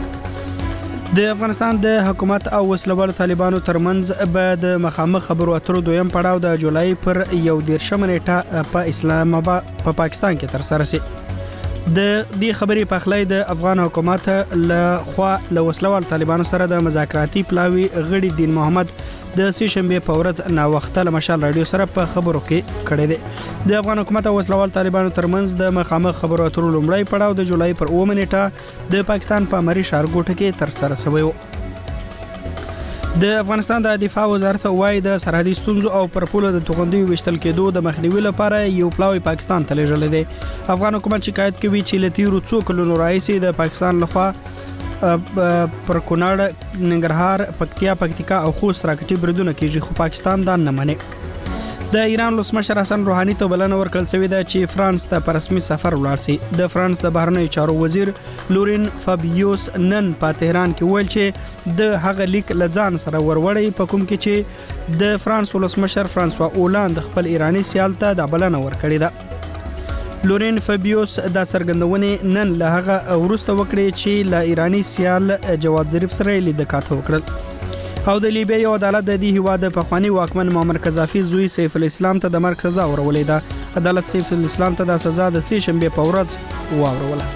ده. د افغانستان د حکومت او وسلوال طالبانو ترمنځ به د مخامخ خبرو اترو دویم پړاو د جولای پر یو دیرشم نیټه په اسلام آباد په پا پاکستان کې تر سره شي. د دې خبرې په خلای د افغان حکومت له خوا له وسلوال طالبانو سره د مذاکراتي پلاوي غړي دین محمد د سې شنبه په ورځ نا وخت له مشال رادیو سره په خبرو کې کړی دی. د افغان حکومت او وسلوال طالبانو ترمنځ د مخامخ خبرو اترو لومړی پړاو د جولای پر اووه نیټه د پاکستان په مری ښارګوټه کې تر سره شوی و. د افغانستان د دفاع وزارت وايي د سرحدي ستونزو او پرپولو د توغندیو وشتل کېدو د مخنیوي لپاره یو پلاوی پاکستان ته لېږل دي. افغان حکومت شکایت کوي چې لتیرو څو کلونو راځي د پاکستان لخوا پر کونړ، ننګرهار، پکتیا، پکتیکا او خوست راکټي بریدونه کېږي خو پاکستان دا نه مني. د ایران ولسمشر حسن روحاني ته بلنه ورکړل شوې ده چې فرانس ته په رسمي سفر ولاړ شي. د فرانس د بهرنیو چارو وزیر لورین فابیوس نن په تهران کې ویل چې د هغه لیک لځان سره وروړی په کوم کې چې د فرانس ولسمشر فرانسوا اولاند خپل ایرانی سیال ته د بلنه ورکړې ده. لورین فابیوس دا څرګندونه نن له هغه وروسته وکړي چې له ایرانی سیال جواد ظریف سره لیدکاته وکړل. او د لیبیا یو عدالت د دې هیواد په خواني واکمن معمر قذافي زوی سیف الاسلام ته د مرګ سزا ورولې ده. عدالت سیف الاسلام ته د سزا د سې شنبه په ورځ واوروله.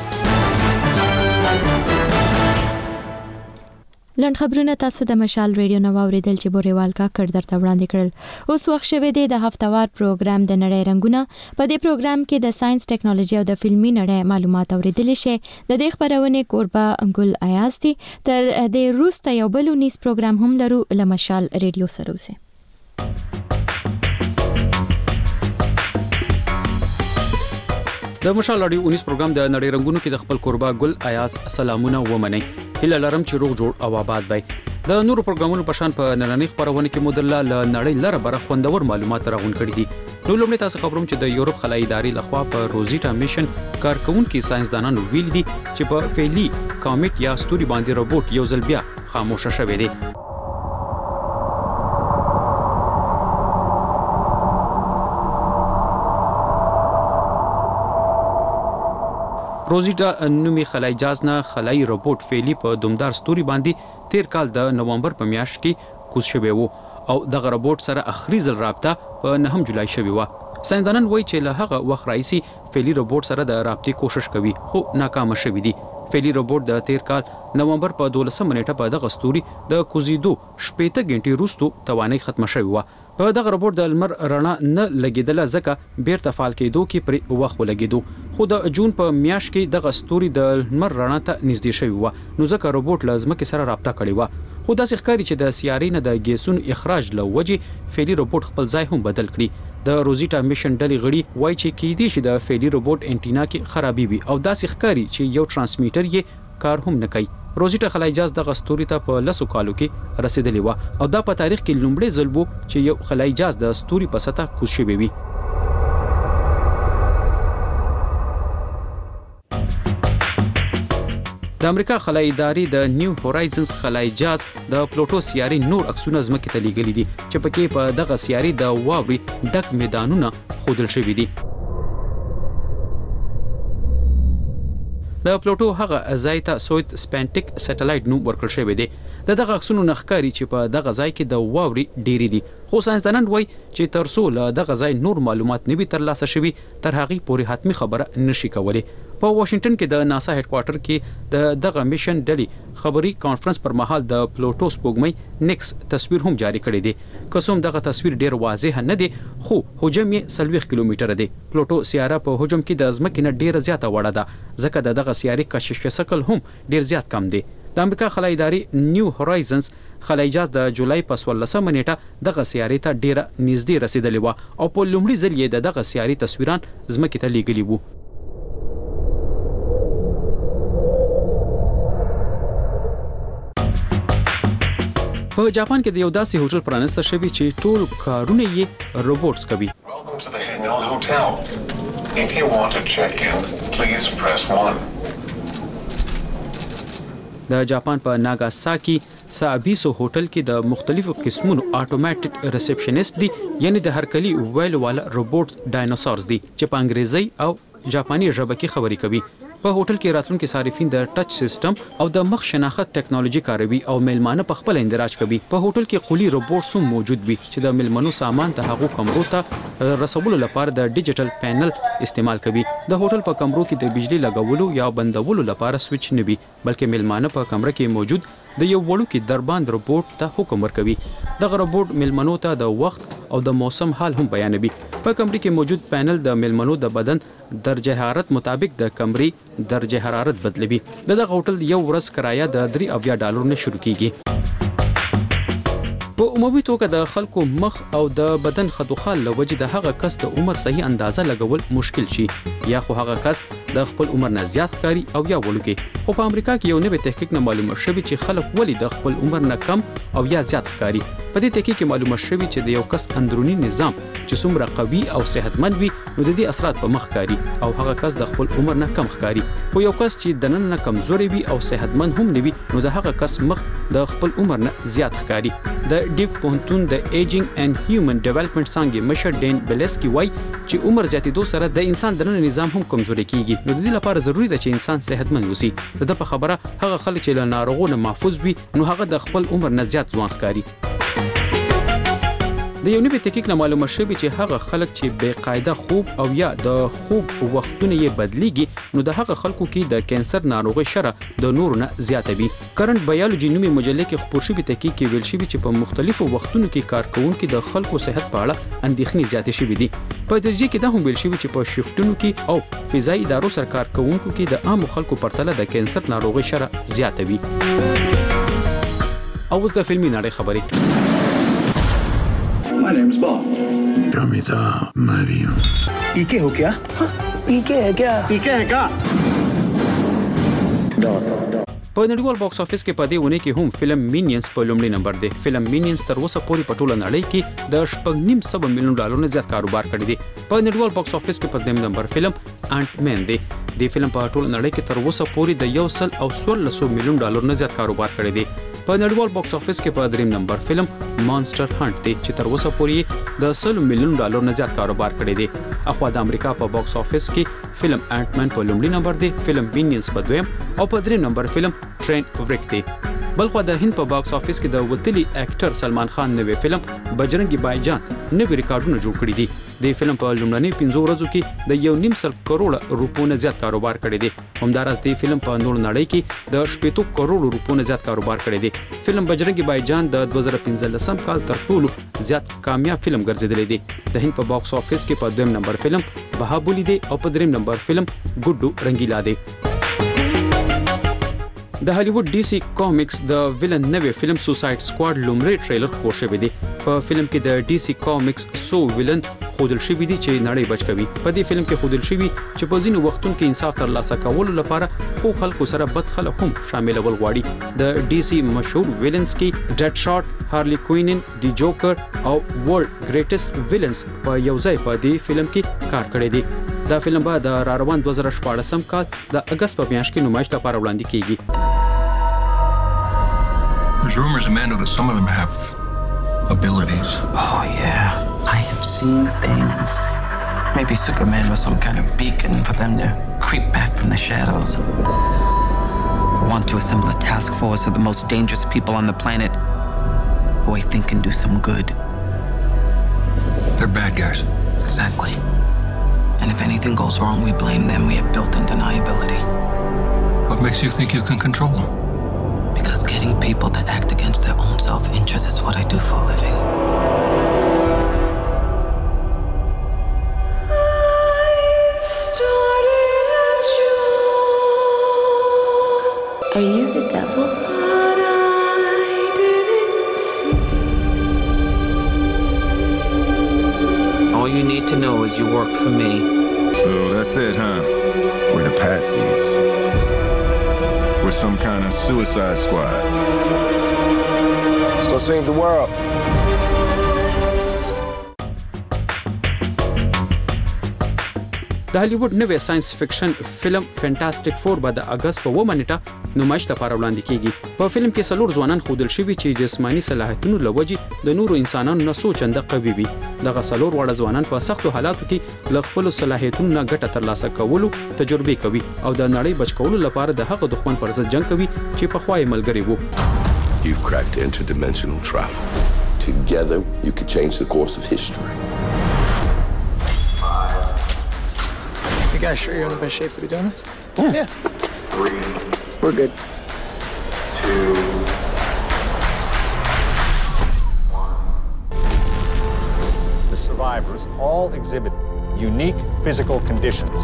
لند خبرونه تاسو د مشال ریډیو نو اوریدل چې بوريوال کا کړ درته وړاندې کړل. اوس وخت شوه دی د هفتوار پروګرام د نړۍ رنگونه. په دې پروګرام کې د ساينس ټیکنالوژي او د فلمي نړۍ معلومات اوریدل شي. د دې خبرونه قربا ګل ایاز دي. تر دې روسته یو بل ونیس پروګرام هم لرو له مشال ریډیو سره اوسه. د مشال رادیو اونیس پروګرام د نړۍ رنگونو کې د خپل قربا ګل ایاز سلامونه ومنئ. هله لرم چې روغ جوړ او آباد وي. د نورو پروګرامونو په شان په نننۍ خبرونه کې مدله ل نړۍ لره بر خوندور معلومات راغون کړي دي. نو لومړی تاسو خبروم چې د یورپ خلای ادارې لخوا په روزیټا میشن کارکونکو ساينسدانانو ویل دي چې په فعلی کامیټ یا ستوري باندې روبوټ یو ځل بیا خاموشه شوی دی. روزیټا نومي خلای جاز نه خلای روبوټ فعلی په دومدار ستوري باندې تیر کال د نومبر په میاشت کې کوز شوی وو او دغه روبوټ سره اخري ځل رابطه په نهم جولای شوی و. ساينسدانان وایي چې له هغه وخت راځي فعلی روبوټ سره د رابطې کوشش کوي خو ناکام شوی دی. فعلی روبوټ د تیر کال نومبر په دولسم نیټه په دغه ستوري د کوزیدو شپږ غنټې وروسته توانایي ختم شوی و. په دغه روبوټ د لمر رڼا نه لګیدله ځکه بیرته فعال کېدو کې پر وخت ولګیدو خو د جون په میاشت کې دغه ستوري د لمر رڼا ته نږدې شوی و نو ځکه روبوټ لازمه کې سره رابطه کړې و خو داسې ښکاري چې د سیارې نه د ګیسون اخراج لوجه فعلی روبوټ خپل ځای هم بدل کړي. د روزیټا میشن ډلې غړي وایي چې کې دي چې د فعلی روبوټ انټینا کې خرابي وي او داسې ښکاري چې یو ترانسمیټر یې کار هم نه کوي. روزیټا خلای جاز دغه ستوري ته په لسو کالو کې رسیدلی و او دا په تاریخ کې لومړی ځل وو چې یو خلای جاز د ستوري په سطح کوز شوی وي. د امریکا خلای ادارې د نیو هورایزنز خلای جاز د پلوټو سیارې نور عکسونه ځمکې ته لیږلي دي چې پکې په دغه سیارې د واوري ډک میدانونه ښودل شوي دي. د پلوټو هغه ځای ته سویت سپینټیک سټلایټ نوم ورکړل شوی دی. د دغه عکسونو نخکاری چې په دغه ځای کې د واوري ډيري دي، خو ساينسدانان وایي چې ترڅو له دغه ځای نور معلومات نه وي ترلاسه شوي تر هغه پورې حتمی خبره نشي کولی. په واشنگټن کې د ناسا هډ کوارټر کې د دغه میشن ډلې خبري کانفرنس پر مهال د پلوټو سپوږمۍ نیکس تصویر هم جاری کړی دی. کوم دغه تصویر ډیر واضح نه دی، خو حجم یې سلويخ کیلومتره دی. پلوټو سیاره په حجم کې د ځمکې نه ډیره زیاته وړه ده، ځکه د دغه سیارې کشش شکل هم ډیر زیات کم دی. د امریکا خلای ادارې نیو هورایزنز خلای جهاز د جولای په څوارلسمه نیټه دغه سیارې ته ډیره نږدې رسیدلې و او په لومړي ځل یې د دغه سیارې تصویران ځمکې ته لیږلي وو. په جاپان کې د یو داسې هوټل پرانسته شوی چې ټول کارونه یې روبوټس کوي. Welcome to the Hanel Hotel. If you want to check in, please press one. د جاپان په ناګاساکي سابیسو هوټل کې د مختلفو قسمونو اتوماتیک ریسپشنست دي، یعنی د هرکلی ویلو والا روبوټس ډایناسورز دي چې په انګریزي او جاپاني ژبه کې خبرې کوي. په هوټل کې راتلونکي صارفین د ټچ سیستم او د مخ شناخت ټیکنالوژي کاروي او میلمانه په خپل اندراج کوي. په هوټل کې قولی روبوټس هم موجود وي چې د میلمنو سامان ته هغو کمرو ته رسولو لپاره د ډیجیټل پینل استعمال کوي. د هوټل په کمرو کې د بجلی لګولو یا بندولو لپاره سوئچ نه وي، بلکې میلمانه په کمره کې موجود د یو وړوکی درباند روبوټ ته حکم ورکوي. دغه روبوټ میلمنو ته د وخت او د موسم حال هم بیانوي. په کمرې کې موجود پینل د میلمنو د بدن درجه حرارت مطابق د کمرې درجه حرارت بدلوي. دغه هوټل یو ورځ کرایه د درې اویا ډالر نه شروع کیږي. په عمومي توګه د خلکو مخ او د بدن خدوخال لوجه د هغه کس د عمر صحیح اندازه لګول مشکل شي، یا خو هغه کس د خپل عمر نه زیات ښکاري او یا وړوکی. خو په امریکا کې یو نوی تحقیق نه معلومه شوی چې خلک ولې د خپل عمر نه کم او یا زیات ښکاري. په دې تحقیق کې معلومه شوی چې د یو کس اندرونی نظام چې څومره قوي او صحتمند وي نو د دې اثرات په مخ ښکاري، او هغه کس د خپل عمر نه کم ښکاري. خو یو کس چې د نن نه کمزوري وي او صحتمند هم نه وي نو د هغه کس مخ د خپل عمر نه زیات ښکاري. د ډیوک پوهنتون د ایجینګ اینڈ هیومن ډیولپمنٹ څانګې مشر ډین بلیسکی وایي چې عمر زیاتېدو سره د انسان د نن نظام هم کمزوري کیږي، نو د دې لپاره ضروری ده چې انسان صحتمند وي. د په خبره هغه خلک چې له ناروغیو محفوظ وي نو هغه د خپل عمر نه زیات ځوان ښکاري. د یو نوي تحقیق نه معلومه شوی چې هغه خلک چې بې قاعده خوب او یا د خوب وختونه یې بدلیږي نو د هغه خلکو کې د کینسر ناروغي شره د نورو نه زیاته وي. کرنٹ بایولوژي نومي مجله کې خپور شوی تحقیق کې ویل شوی چې په مختلفو وختونو کې کارکونکو د خلکو صحت په اړه اندېښنې زیاتې شوې دي. په تجزیه کې دا هم ویل شوی چې په شفټونو کې او فضایي ادارو سره کارکونکو کې د عام خلکو پرتله د کینسر ناروغي شره زیاته وي. او اوس د فلمي نړۍ خبرې. My name's Bob. Ramita Mariam. पीके हो क्या? पीके है क्या? पीके है क्या? په نړیوال باکس افیس کې په دې ونه کې هم فلم مینینز په لومړي نمبر دی. فلم مینینز تر اوسه پورې په ټوله نړۍ کې د شپږ نیم سوه میلیون ډالر نه زیات کاروبار کړی دی. په نړیوال باکس افیس کې په دویم نمبر فلم انټ مین دی. د فلم په ټوله نړۍ کې تر اوسه پورې د یو سل او څوارلس میلیون ډالر نه زیات کاروبار کړی دی. په نړیوال باکس افیس کې په دریم نمبر فلم مانسټر هانټ دی چې تر اوسه پورې د سل میلیون ډالر نه زیات کاروبار کړی دی. اخوا د امریکا په باکس افیس کې فلم انټ مین په لومړي نمبر دی، فلم مینینز په دویم او په دریم نمبر فلم ټرین وریک دی. بلخو د هند په باکس افیس کې د وتلی اکټر سلمان خان نوې فلم بجرنګي بایجان نوې ریکارډونه جوړ کړي دي. د فلم په لومړنۍ پنځو ورځو کې د یو نیم سل کروڑه روپو نه زیات کاروبار کړی دی. همداراز د فلم په نور نړۍ کې د شپږ کروڑو روپو نه زیات کاروبار کړی دی. فلم بجرنګي بایجان د دوه زره پنځلسم کال تر ټولو زیات کامیاب فلم ګرځیدلی دی. د هند په باکس افیس کې په دویم نمبر فلم بهابلی دی او په دریم نمبر فلم ګډو رنگیلا دی. د هالیوډ ډي سي کامکس د ویلن نوې فلم سوساید سکواډ لومړی ټریلر خپور شوی دی. په فلم کې د ډي سي کامکس سو ویلن خودل شوی دی چې نړۍ بچ کوي. په دې فلم کې خودل شوی چې په ځینو وختونو کې انصاف ترلاسه کولو لپاره خو خلکو سره بد خلک هم شاملول غواړي. د ډي سي مشهور ویلنز کې ډیډ شاټ، هارلی کوینن، دی جوکر او ورلد ګریټست ویلنز په یو ځای په دې فلم کې کار کړی دی. دا فلم به د راروان دوه زره شپاړسم کال د اگست په میاشت کې نمایش لپاره وړاندې کیږي. There's rumors, Amanda, that some of them have abilities. Oh yeah, I have seen things Maybe Superman was some kind of beacon for them to creep back from the shadows. I want to assemble a task force of the most dangerous people on the planet who I think can do some good. They're bad guys. Exactly. And if anything goes wrong, we blame them. We have built-in deniability. What makes you think you can control them? Because getting people to act against their own self-interest is what I do for a living. Are you the devil? All you need to know is you work for me. So that's it, huh? We're the patsies. We're some kind of suicide squad. Let's go save the world. د هالیوډ نوې ساينس فکشن فلم فانټاستیک فور به د اگست په اوومه نیټه نمایش لپاره وړاندې کیږي. په فلم کې څلور ځوانان ښودل شوي چې جسماني صلاحیتونو له وجې د نورو انسانانو نه څو چنده قوي وي. دغه څلور واړه ځوانان په سختو حالاتو کې له خپلو صلاحیتونو نه ګټه ترلاسه کولو تجربې کوي او د نړۍ بچ کولو لپاره د هغه دښمن پر ضد جنګ کوي چې پخوا یې ملګري وو. You've cracked interdimensional travel. Together, you could change the course of history. You guys sure you're in the best shape to be doing this? Yeah. yeah. Three. We're good. Two. The survivors all exhibit unique physical conditions.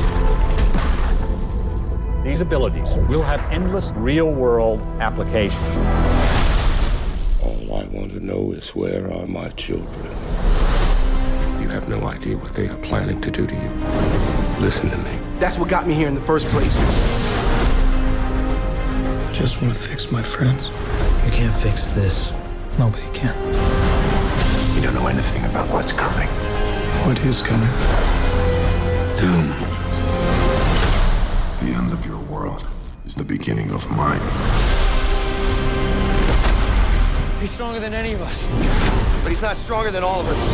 These abilities will have endless real-world applications. All I want to know is where are my children? You have no idea what they are planning to do to you. Listen to me. That's what got me here in the first place. I just want to fix my friends. You can't fix this. Nobody can. You don't know anything about what's coming. What is coming? Doom. The end of your world is the beginning of mine. He's stronger than any of us. But he's not stronger than all of us.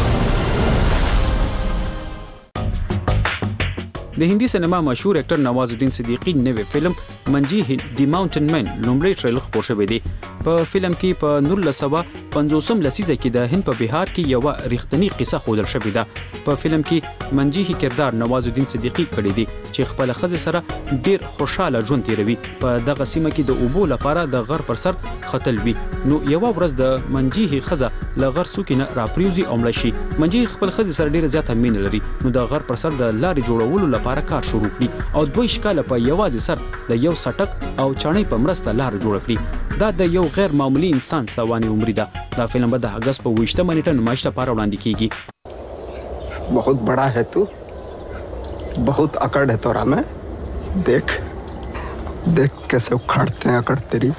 د هندي سینما مشهور اکټر نواز الدین صدیقی نوې فلم منجی دی ماونټن مین لومړی ټریلر خپور شوی دی. په فلم کې په نولس سوه پنځوسم لسیزه کې د هند په بهار کې یو ریښتینی قصه ښودل شوې ده. په فلم کې منجی کردار نواز الدین صدیقی کړی دی چې خپل ښځې سره ډیر خوشاله ژوند تیروي. په دغه سیمه کې د اوبو لپاره د غر پر سر خطل وي. نو یو ورځ د منجی ښځه له غر څوکې نه راپریوزي او مړه شي. منجی خپل ښځې سره ډیره زیاته مینه لري. نو د غر پر سر د لارې جوړولو لپاره کار شروع کړي او دوی شکاله په یوازې سر د یو سټک او چاڼۍ په مرسته لار جوړ کړي. دا د یو غیر معمولی انسان سواني عمر ده. دا فلم به د اگست په ویشتمه نیټه نمایش لپاره وړاندې کیږي. बहुत बड़ा है तू, बहुत अकड़ है तोरा में. देख देख कैसे उखाड़ते हैं अकड़ तेरी.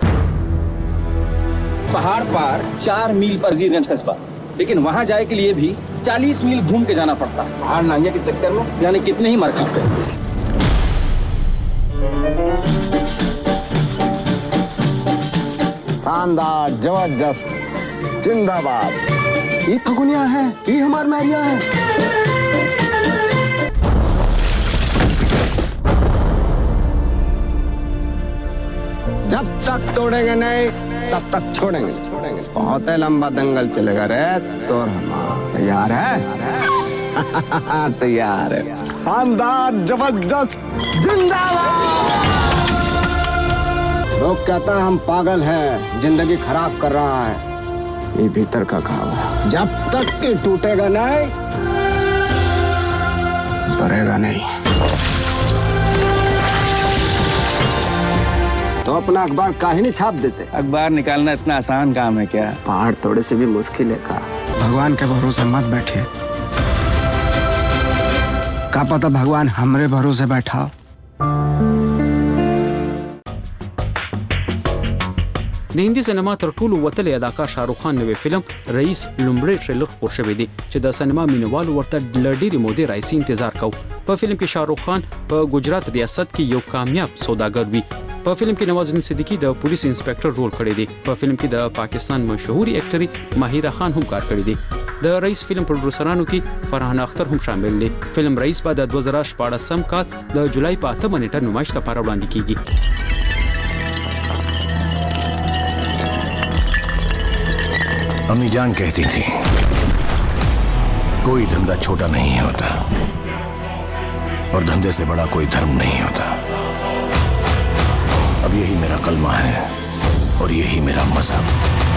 पहाड़ पार चार मील पर जीरगंज कस्बा, लेकिन वहाँ जाए के लिए भी चालीस मील घूम के जाना पड़ता है. पहाड़ लांघने के चक्कर में यानी कितने ही मर खाते हैं. शानदार, जबरदस्त, जिंदाबाद. ये फगुनिया है, ये हमार मैरिया है. जब तक तोड़ेंगे नहीं तब तक छोड़ेंगे छोड़ेंगे बहुत ही लंबा दंगल चलेगा रे. तो हमारा तैयार है? तैयार है. शानदार, जबरदस्त, जिंदाबाद. लोग कहता है हम पागल हैं, जिंदगी खराब कर रहा है. ये भीतर का घाव है. जब तक ये टूटेगा नहीं भरेगा नहीं. तो अपना अखबार काहे नहीं छाप देते? अखबार निकालना इतना आसान काम है क्या? पहाड़ थोड़े से भी मुश्किल है का. भगवान के भरोसे मत बैठिए. का पता भगवान हमरे भरोसे बैठा. د هندي سینما تر ټولو وتلی اداکار شاهرخ خان نوې فلم رئیس لومړی ټریلر خپور شوی دی چې د سینما مینوالو ورته ل ډېرې مودې راهیسې انتظار کو. په فلم کې شاهرخ خان په ګجرات ریاست کې یو کامیاب سوداګر وي. په فلم کې نواز الدین صدیقی د پولیس انسپکټر رول کړی دی. په فلم کې د پاکستان مشهوري اکټري ماهیره خان هم کار کړی دی. د رئیس فلم پروډوسرانو کې فرحان اختر هم شامل دي. فلم رئیس په د دوه زره شپاړسم کال د جولای په اتمه نیټه نمایش لپاره وړاندې کیږي. अम्मी जान कहती थी कोई धंधा छोटा नहीं होता और धंधे से बड़ा कोई धर्म नहीं होता. अब यही मेरा कलमा है और यही मेरा मजहब.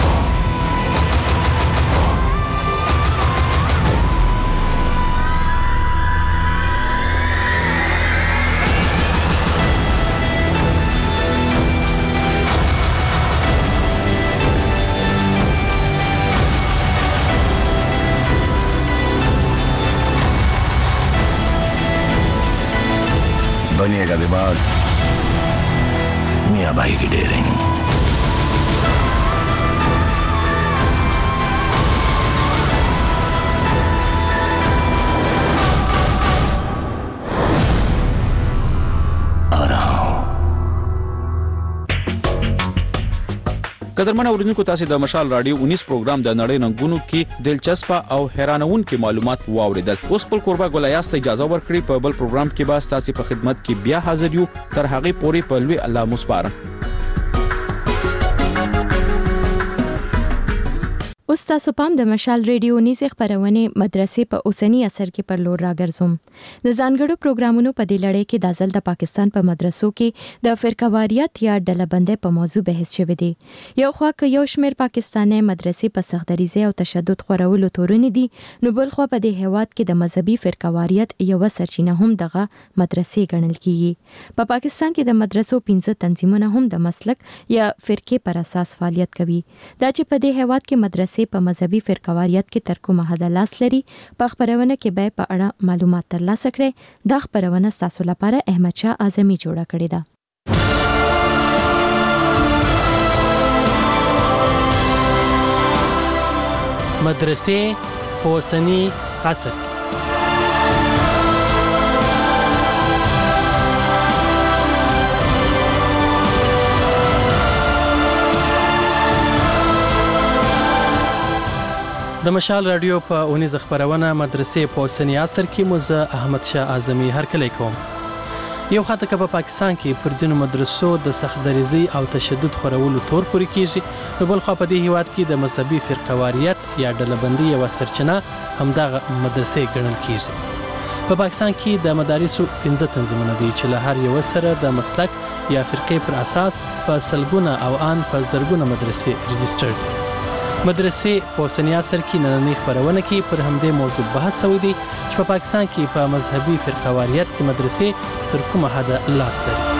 बनिएगा दिमाग मियाँ भाई की डेयरिंग. आ रहा हूँ. قدرمن اوریدونکو تاسو د مشال رادیو انیس پروګرام د نړۍ ننګونو کې دلچسپ او حیرانونکي معلومات واوریدل. اوس په قربا ګولایاست اجازه ورکړي په بل پروګرام کې به تاسو په خدمت کې بیا حاضر یو. تر هغه پورې په لوی الله مسپارم. اوس تاسو پام د مشال ریډیو نیز خبرونه مدرسې په اوسنی اثر کې پر لور راګرځوم. د ځانګړو پروګرامونو په دې لړۍ کې د ځل د پاکستان په مدرسو کې د فرقواریت یا ډلبندۍ په موضوع بحث شوی دی. یو خوا کې یو شمېر پاکستاني مدرسې په سختدریزۍ او تشدد خورولو تورن دي، نو بل خوا په دې هیواد کې د مذهبي فرقواریت یو سرچینه هم دغه مدرسې ګڼل کیږي. په پاکستان کې د مدرسو پنځه تنظیمونه هم د مسلک یا فرقې پر اساس فعالیت کوي. دا چې په دې هیواد کې مدرسې په مذهبي فرقواریت کې تر کومه حد لاس لري، په خبرونه کې به په اړه معلومات ترلاسه کړئ. دا خبرونه تاسو لپاره احمد شاه اعظمي جوړه کړې ده. مدرسې په اوسنی عصر کې د مشال رادیو په اونیز خبرونه مدرسې په اوسنی عصر کې موزه احمد شاه اعظمي هرکلی کوم. یو خاطر که په پاکستان کې پر ځینو مدرسو د سختدریزۍ او تشدد خورولو تور پورې کیږي، نو بل خو په دې هیواد کې د مذهبي فرقواریت یا ډلبندۍ یو سرچینه همدغه مدرسې ګڼل کیږي. په پاکستان کې د مدارسو پنځه تنظیمونه دي چې له هر یو سره د مسلک یا فرقې پر اساس په سلګونه او ان په زرګونه مدرسې رجسټر دي. مدرسې په اوسنی عصر کې نننۍ خبرونه کې پر همدې موضوع بحث شوی دی چې په پاکستان کې په مذهبي فرقواریت کې مدرسې تر کومه حد لاس لري.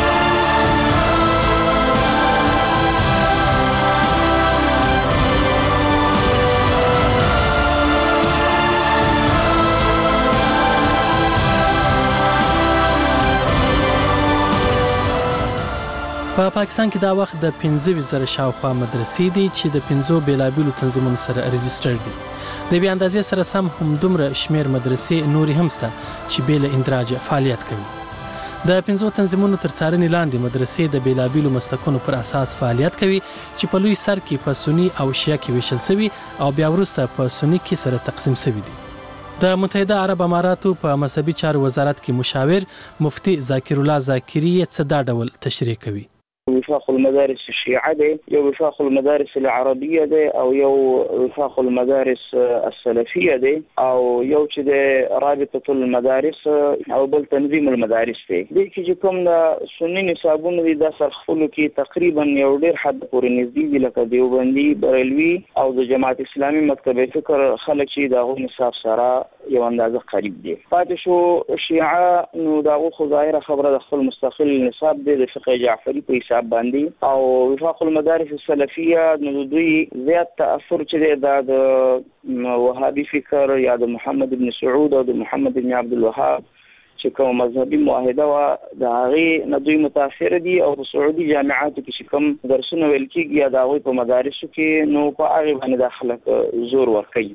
په پاکستان کې دا وخت د پنځه زره شاوخوا مدرسې دي چې د پنځو بیلابیلو تنظیمونو سره رجسټر دي. د بیا اندازې سره سم همدومره شمیر مدرسې نورې هم شته چې بېله اندراج فعالیت کوي. د پنځو تنظیمونو تر څارنې لاندې مدرسې د بیلابیلو مسلکونو پر اساس فعالیت کوي چې په لوی سر کې په سنی او شیعه کې ویشل شوي او بیا وروسته په سنی کې سره تقسیم شوي دي. د متحده عرب اماراتو په مذهبي چارو وزارت کې مشاور مفتی ذاکر الله ذاکری څه دا ډول تشریح کوي. وفاق المدارس الشيعة دي يو وفاق المدارس العربية دي أو يو وفاق المدارس السلفية دي أو يو كده رابطة المدارس أو بل تنظيم المدارس دي دي كي كم دا سني نصابون دي دا سرخفلو كي تقريبا يو دير حد پوري نزدي دي لك ديوبندي برلوي أو دا جماعة إسلامي مكتب فكر خلق شي دا غو نصاب سارا يو اندازة قريب دي فاتشو الشيعة نو دا غو خظاهرة خبرة دخل مستقل نصاب دي دا فقه جعفري بيسا باندې او وفاق المدارس السلفيه نو دوی زیات تاثر چې د وهابي فکر یا د محمد ابن سعود او د محمد ابن عبد الوهاب چې کوم مذهبي معاهده وا د هغه نه دوی متاثر دي او په سعودي جامعاتو کې چې کوم درسونه ویل کېږي یا د هغه په مدارسو کې نو په هغه باندې د خلک زور ورکوي.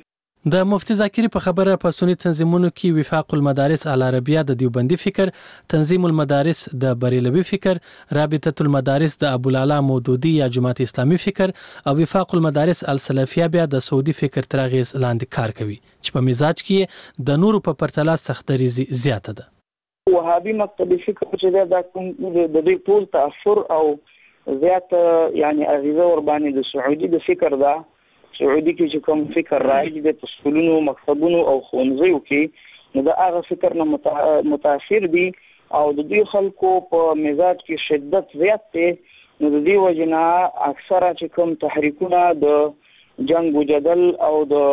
د مفتی زاکری په خبره په سنی تنظیمونو کې وفاق المدارس العربیه د دیوبندي فکر، تنظیم المدارس د بریلوي فکر، رابطه المدارس د ابوالعلا مودودی یا جماعت اسلامی فکر او وفاق المدارس السلفیه بیا د سعودي فکر تر اغیز لاندې کار کوي چې په مزاج کې د نورو په پرتله سختدریزي زیاته ده. وهابي مکتبي فکر چې دا کوم د دې ټول تاثر او زیات یعنی اغیزه ور باندې د سعودي د فکر ده. سعودي کې چې کوم فکر راځي د سکولونو، مکتبونو او ښوونځیو کې نو دا هغه فکر نه متاثر دي او د دې خلکو په مزاج کې شدت زیات دی. نو د دې وجنه اکثره چې کوم تحریکونه د جنگ و جدل او د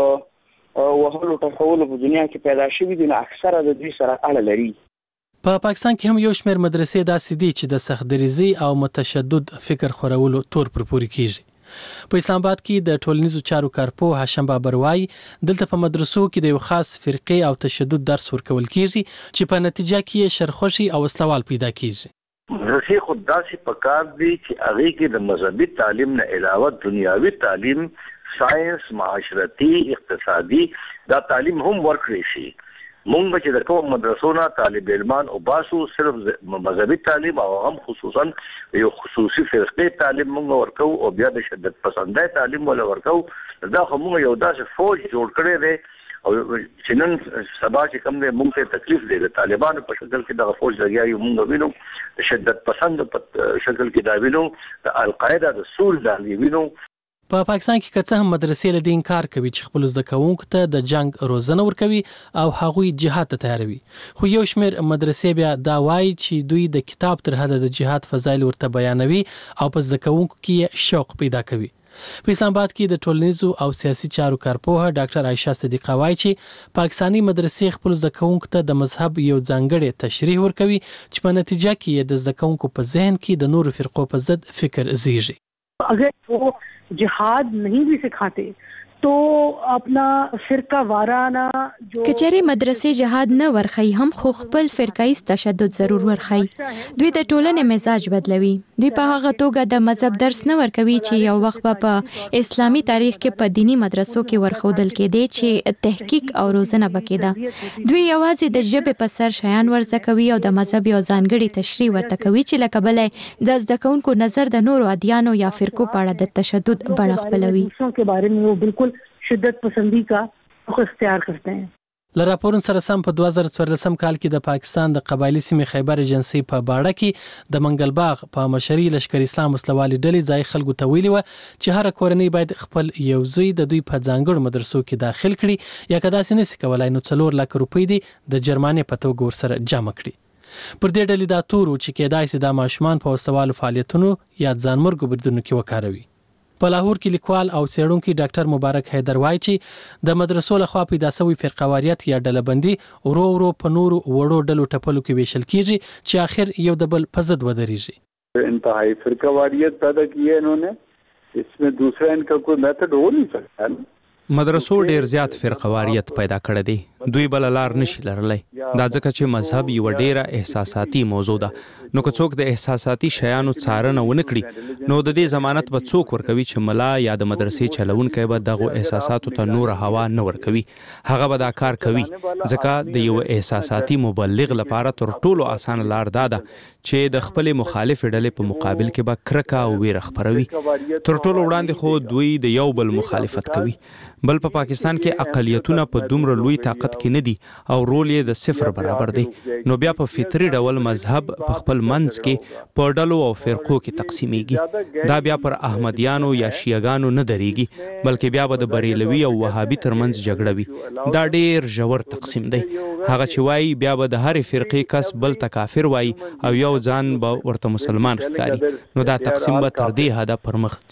وهلو ټکولو په دنیا کې پیدا شوي دي، نو اکثره د دې سره اړه لري. په پا پاکستان کې هم یو شمېر مدرسې داسې دي چې د سختدریزي او متشدد فکر خورولو تور پر پوري کیږي. په اسلام آباد کې د ټولنیزو چارو کارپوه هاشم بابر وایي دلته په مدرسو کې د یو خاص فرقې او تشدد درس ورکول کیږي چې په نتیجه کې شرخوشي او وسلوال پیدا کیږي. مدرسې خود داسې پکار دي چې هغه کې د مذهبي تعلیم نه علاوه دنیاوي تعلیم، ساينس، معاشرتي، اقتصادي دا تعلیم هم ورکړي شي. مونږ چې د کوم مدرسو نه طالب علمان او باسو صرف مذهبي تعلیم او هم خصوصا یو خصوصي فرقې تعلیم مونږ ورکو او بیا د شدت پسندای تعلیم ول ورکو. دا خو مونږ یو داسې فوج جوړ کړی دی او چې نن سبا چې کوم دی مونږ ته تکلیف دی د طالبانو په شکل کې د فوج لګیا یو مونږ وینو، د شدت پسند په شکل کې دا وینو، د القاعده د سول دا وینو. په پاکستان کې که څه هم مدرسې له دې انکار کوي چې خپل زده کوونکو ته د جنگ روزنه ورکوي او هغوی جهاد ته تیاروي، خو یو شمېر مدرسې بیا دا وایي چې دوی د کتاب تر حده د جهاد فضایل ورته بیانوي او په زده کوونکو کې شوق پیدا کوي. په اسلام آباد کې د ټولنیزو او سیاسي چارو کارپوه ډاکټر عایشه صدیقه وایي چې پاکستانی مدرسې خپل زده کوونکو ته د مذهب یو ځانګړی تشریح ورکوي چې په نتیجه کې د زده کوونکو په ذهن کې د نورو فرقو په ضد فکر زیږي. اگر وہ جهاد नहीं भी सिखाते तो अपना فرقه وارانه جو کچېری مدرسې جهاد نه ورخی هم خو خپل فرقایي تشدد ضرور ورخی. دوی د ټولنې مزاج بدلوي. دوی په هغه توګه د مذهب درس نه ورکوي چې یو وخت په اسلامي تاریخ کې په دینی مدرسو کې ورخودل کېدی چې تحقیق او روزنه وکړي. دوی یوازې د ژبې په سر شیان ورزده کوي او د مذهب یو ځانګړي تشریح ورته کوي چې لکه بلې د زده کوونکو نظر د نورو ادیانو یا فرقو په اړه د تشدد بڼه خپلوي. के बारे में वो बिल्कुल शिद्दत पसंदी का اختیار کرتے ہیں. له راپورن سره سم په دوه زره څوارلسم کال کې د پاکستان د قبایلی سیمې خیبر ایجنسی په باړه کې د منګلباغ په مشري لشکر اسلام وسلوالي ډلې ځای خلکو ته ویلي و چې هر کورنۍ باید خپل یو زوی د دوی په ځانګړو مدرسو کې داخل کړي یا کدا سینې کولای نو څلور لک روپۍ دی د جرمانې په توګه ورسره جمع کړي. پر دې ډلې دا تورو چې کېدای سي د ماشومان په وسوالو فعالیتونو یا ځانمرګو بریدونو کې وکاروي. په لاهور کې لیکوال او څېړونکي ډاکټر مبارک حیدر وایي چې د مدرسو لخوا پیدا شوی فرقواریت یا ډلبندي ورو ورو په نورو وړو ډلو ټپلو کې ویشل کیږي چې آخر یو د بل په ضد ودرېږي. انتہائی فرقواریت پیدا کی ہے انہوں نے، اس میں دوسرا ان کا کوئی میتھڈ ہو نہیں سکتا. مدرسو ډیر زیات فرقواریت پیدا کړی دی. دوی بل لار نشي لرلی. دا ځکه چې مذهب یو ډیره احساساتي موضوع ده. نو که څوک د احساساتي شیانو څارنه ونه کړي نو د دې ضمانت به څوک ورکوي چې ملا یا د مدرسې چلونکی به دغه احساساتو ته نور هوا نه ورکوي. هغه به دا کار کوي ځکه د یو احساساتي مبلغ لپاره تر ټولو اسانه لار دا ده چې د خپل مخالف ډلې په مقابل کې به کرکه او ویره خپروي. تر ټولو وړاندې خو دوی د یو بل مخالفت کوي. بل په پا پاکستان کې اقلیتونه په دومره لوی طاقت کې نه دي او رول یې د صفر برابر دی. نو بیا په فطري ډول مذهب په خپل منځ کې په ډلو او فرقو کې تقسیمیږي. دا بیا پر احمدیانو یا شیعاګانو نه درېږي بلکې بیا به د بریلوي او وهابي ترمنځ جګړه وي. دا ډیر ژور تقسیم دی. هغه چې وایي بیا به د هرې فرقې کس بل ته کافر وایي او یو ځان به ورته مسلمان ښکاري. نو دا تقسیم به تر دې حده پر مخ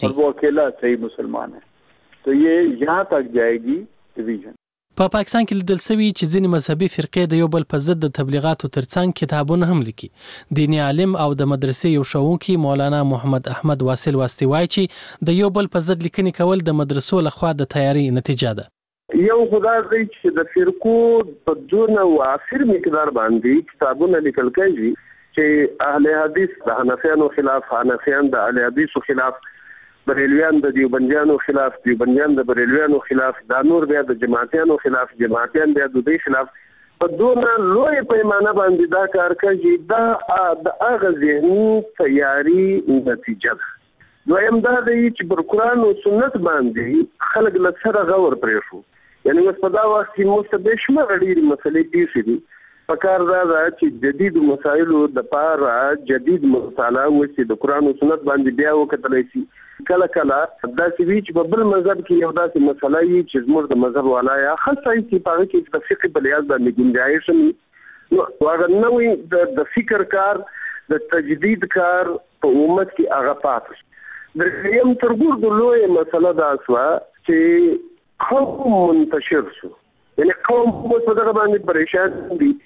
ځي. تو یہ یہاں تک جائے گی ډیویژن. په پاکستان کې لیدل شوی چې ځینې مذهبي فرقې د یو بل په ضد د تبلیغاتو ترڅنګ کتابونه هم لیکي. دیني عالم او د مدرسې یو ښوونکی مولانا محمد احمد واصل واسطي وایي چې د یو بل په ضد لیکنې کول د مدرسو لخوا د تیاری نتیجه ده. یو خدای دی چې د فرقو په دون وافر مقدار باندې کتابونه لیکل کېږي چې اهل حدیث د حنفیانو خلاف، حنفیان د اهل حدیثو خلاف بریلویان د دیوبندیانو خلاف، دیوبندیان د بریلویانو خلاف، دا نور بیا د جماعتیانو خلاف، جماعتیان بیا د دوی خلاف په دونه لوی پیمانه باندې دا کار کوي. دا د هغه ذهني تیاری نتیجه ده. دویم دا دی چې پر قرآن او سنت باندې خلک له سره غور پرې شو. یعنی اوس په دا وخت کې موږ ته بې شمېره ډېرې مسلې پیښې دي. پکار دا ده چې جدید مسایلو دپاره جدید مطالعه وشي، د قرآن او سنت باندې بیا وکتلی شي. کله کله داسې وي چې په بل مذهب کې یو داسې مسله وي چې زموږ د مذهب والا یا خاصه چې په هغه کې د فقه په لحاظ باندې ګنجایش وي، نو هغه نوی د فکر کار، د تجدید کار په امت کې هغه پاتې شي. دریم ترګور د لویه مسله دا شوه چې قوم منتشر شو. یعنی قوم اوس په دغه باندې پریشان دي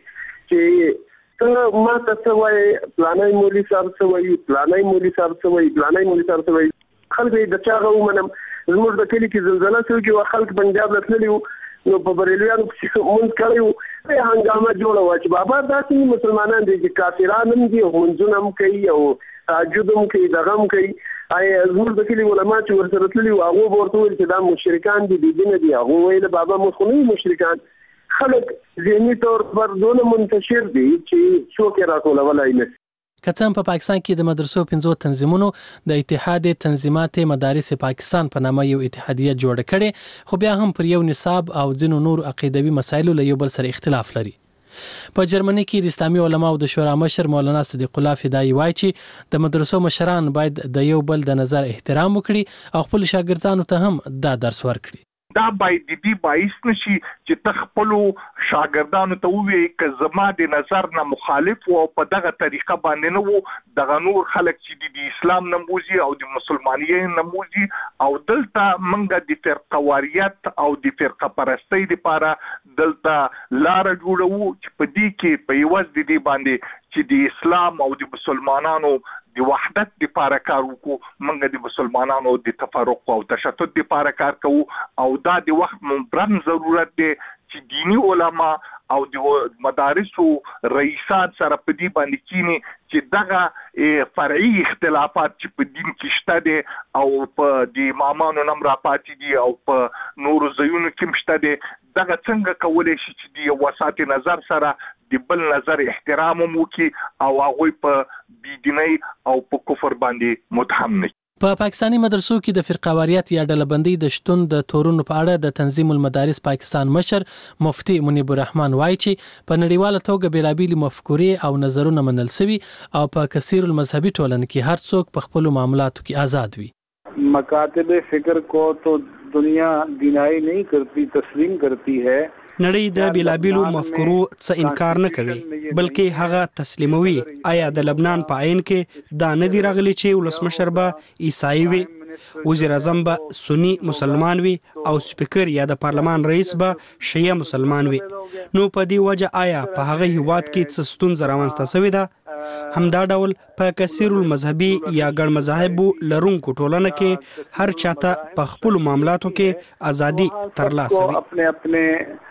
چې ته ما ته څه وایې، پلانی مولي صاحب څه وایي، پلانی مولي صاحب څه وایي، پلانی مولي صاحب څه وایي. خلک یې د چا هغه ومنم. زموږ د کلي کې زلزله شوې چې خلک پنجاب له تللي وو، نو په بریلیانو پسې مونځ کړی وو، هنګامه جوړه وه چې بابا داسې مسلمانان دي چې کافران هم دي او مونځونه هم کوي او تهجد هم کوي، دغه هم کوي. آیا زموږ د کلي علما چې ورسره تللي وو هغو به ورته وویل چې دا مشرکان دي، بېدینه دي. هغو ویل بابا موږ خو نه یو مشرکان. خلک ذهني طور پر دونه منتشر دي چې څوک یې راټولولی نه شي. که څه هم په پاکستان کې د مدرسو پنځو تنظیمونو د اتحاد تنظیمات مدارس پاکستان په نامه یو اتحادیه جوړه کړې، خو بیا هم پر یو نصاب او ځینو نور عقیدوي مسایلو له یو بل سره اختلاف لري. په جرمني کې د اسلامي علماو د شورا مشر مولانا صدیق الله فدایي وایي چې د مدرسو مشران باید د یو بل د نظر احترام وکړي او خپل شاګردانو ته هم دا درس ورکړي. دا باید د دې باعث نشي چې ته خپلو شاګردانو ته ووایې که زما د نظر نه مخالف و او په دغه طریقه باندې نه وو، دغه نور خلک چې د اسلام نه موځي او د مسلمانیت نه موځي، او دلته موږ د فرقواریت او د فرقه پرستۍ لپاره دلته لاره جوړوو چې په دې کې په عوض د دې باندې چې د اسلام او د مسلمانانو د وحدت لپاره کار وکړو، موږ د مسلمانانو د تفرق او تشدد لپاره کار کوو. او دا د وخت مبرم ضرورت دی چې دینی علما او د مدارسو رئیسان سره په دې باندې کینی چې دغه فرعي اختلافات چې په دین کې شته دي او په د امامانو نم را پاتې دي او په نورو ځایونو کې شته دي، دغه څنګه کولی شي چې د یو وسعت نظر سره د بل نظر احترام وکړي او هغوی په بېدینۍ او په کفر باندې متهم نه. په پاکستانی مدرسو کې د فرقواریت یا ډلبندۍ د شتون د تورونو په اړه د تنظیم المدارس پاکستان مشر مفتي منیب الرحمن وایي چې په نړیواله توګه بېلابېلې مفکورې او نظرونه منل سوي او په کثیر المذهبي ټولنه کې هر څوک په خپلو معاملاتو کې آزاد وي. مکاتب فکر کو تو دنیا دینائی نہیں کرتی، تسلیم کرتی ہے. نړۍ د بیلابیلو مفکورو څه انکار نه کوي بلکې هغه تسلیموي. آیا د لبنان په عین کې دا نه دی راغلی چې ولسمشر به عیسائی وي، وزیر اعظم به سنی مسلمان وي او سپیکر یا د پارلمان رئیس به شیعه مسلمان وي؟ نو په دې وجه آیا په هغه هیواد کې څه ستونزه رامنځته شوې ده؟ همدا ډول په کثیر المذهبي یا ګڼ مذاهبو لرونکو ټولنه کې هر چاته په خپلو معاملاتو کې ازادي ترلاسه وي. اپنے اپنے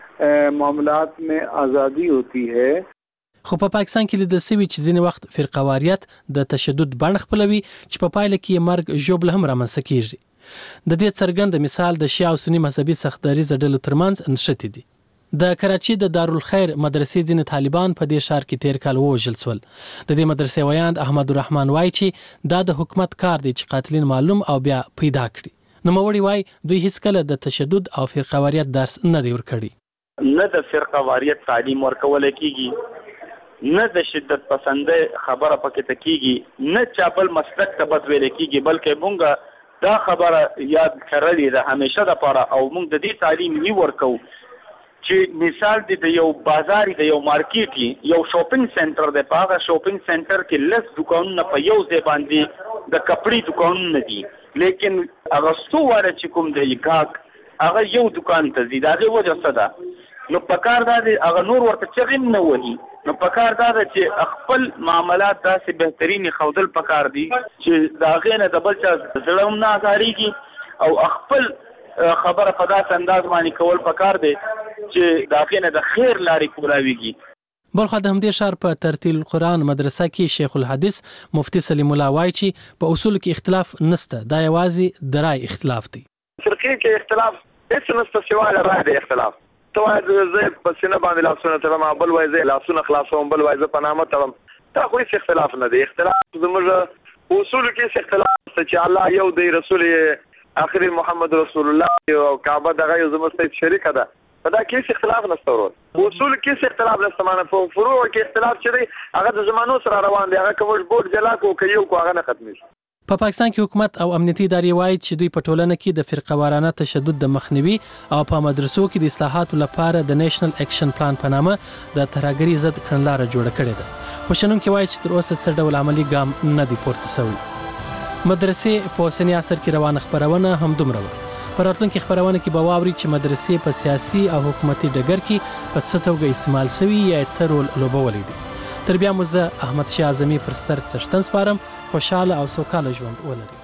معاملات میں آزادی ہوتی ہے. خو په پاکستان کې لیدل شوي چې ځینې وخت فرقواریت د تشدد بڼه خپلوي چې په پایله کې یې مرګ ژوبله هم رامنځته کیږي. د دې څرګند مثال د شیعه او سني مذهبي سختدریځه ډلو ترمنځ نښتې دي. د کراچي د دارالخیر مدرسې ځینې طالبان په دې ښار کې تیر کال ووژل شول. د دې مدرسې ویاند احمد الرحمن وایي چې دا د حکومت کار دی چې قاتلین معلوم او بیا پیدا کړي. نوموړي وایي دوی هیڅکله د تشدد او فرقواریت درس نه دی ورکړی. نه د فرقواریت تعلیم ورکول کیږي، نه د شدت پسندۍ خبره پکې ته کیږي، نه چا بل مسلک ته بد ویل کیږي، بلکې مونږ دا خبره یاد کړلې ده همیشه دپاره او مونږ د دې تعلیم یې ورکو چې مثال دی د یو بازار د یو مارکیټ یو شاپینګ سنټر دی، په هغه شاپینګ سنټر کې لس دوکانونه په یو ځای باندې د کپړې دوکانونه دي، لیکن هغه څو واره چې کوم دی ګاهک هغه یو دوکان ته ځي. د هغې وجه څه ده؟ نو پکار دا دی هغه نور ورته چغې نه وهي، نو پکار دا ده چې خپل معاملات داسې بهترینې ښودل پکار دي چې د هغې نه د بل چا زړه هم نه ازارېږي او خپل خبره په داسې انداز باندې کول پکار دی چې د هغې نه د خیر لارې کولاویږي. بلخو د همدې ښار په ترتیل القرآن مدرسه کې شیخ الحدیث مفتی سلیم الله وایي چې په اصول کې اختلاف نشته، دا یوازې د رای اختلاف دی. فرقې کې اختلاف هیڅ نشته سوای د رای د اختلاف. ته وایې زه په سینه باندې لاسونه تړم، بل وایي زه لاسونه خلاصوم، بل وایي زه په نامه تړم. دا خو هیڅ اختلاف نه دی. اختلاف زموږ په اصول کې اختلاف نشته چې الله یو دی، رسول آخري محمد رسول الله او کعبه دغه یو زموږ شریکه ده. په دا کې اختلاف نشته ورور. اصول کې اختلاف نشته، معنی په فروع کې اختلاف چې دی هغه د زمانو سره روان دی. هغه کوم بورډ جلا کو کوي او هغه نه ختمي. په پا پاکستان کې حکومت او امنیتي ادارې وایي چې دوی په ټولنه کې د فرقه وارانه تشدد د مخنیوي او په مدرسو کې د اصلاحاتو لپاره د نېشنل اکشن پلان په نامه د ترهګرۍ ضد کړنلاره جوړه کړې ده. خو شنونکي وایي چې تر اوسه څه ډول عملي ګام نه دی پورته شوی. مدرسې په اوسني عصر کې روانه خپرونه همدومره وه. په راتلونکي خپرونه کې به واوري چې مدرسې په سیاسي او حکومتي ډګر کې په څه توګه استعمال شوي یا څه رول لوبولی دی. تر بیا مو زه احمد شاه اعظمي پر ستر څښتن سپارم. خوشحاله او سوکاله ژوند ولرئ.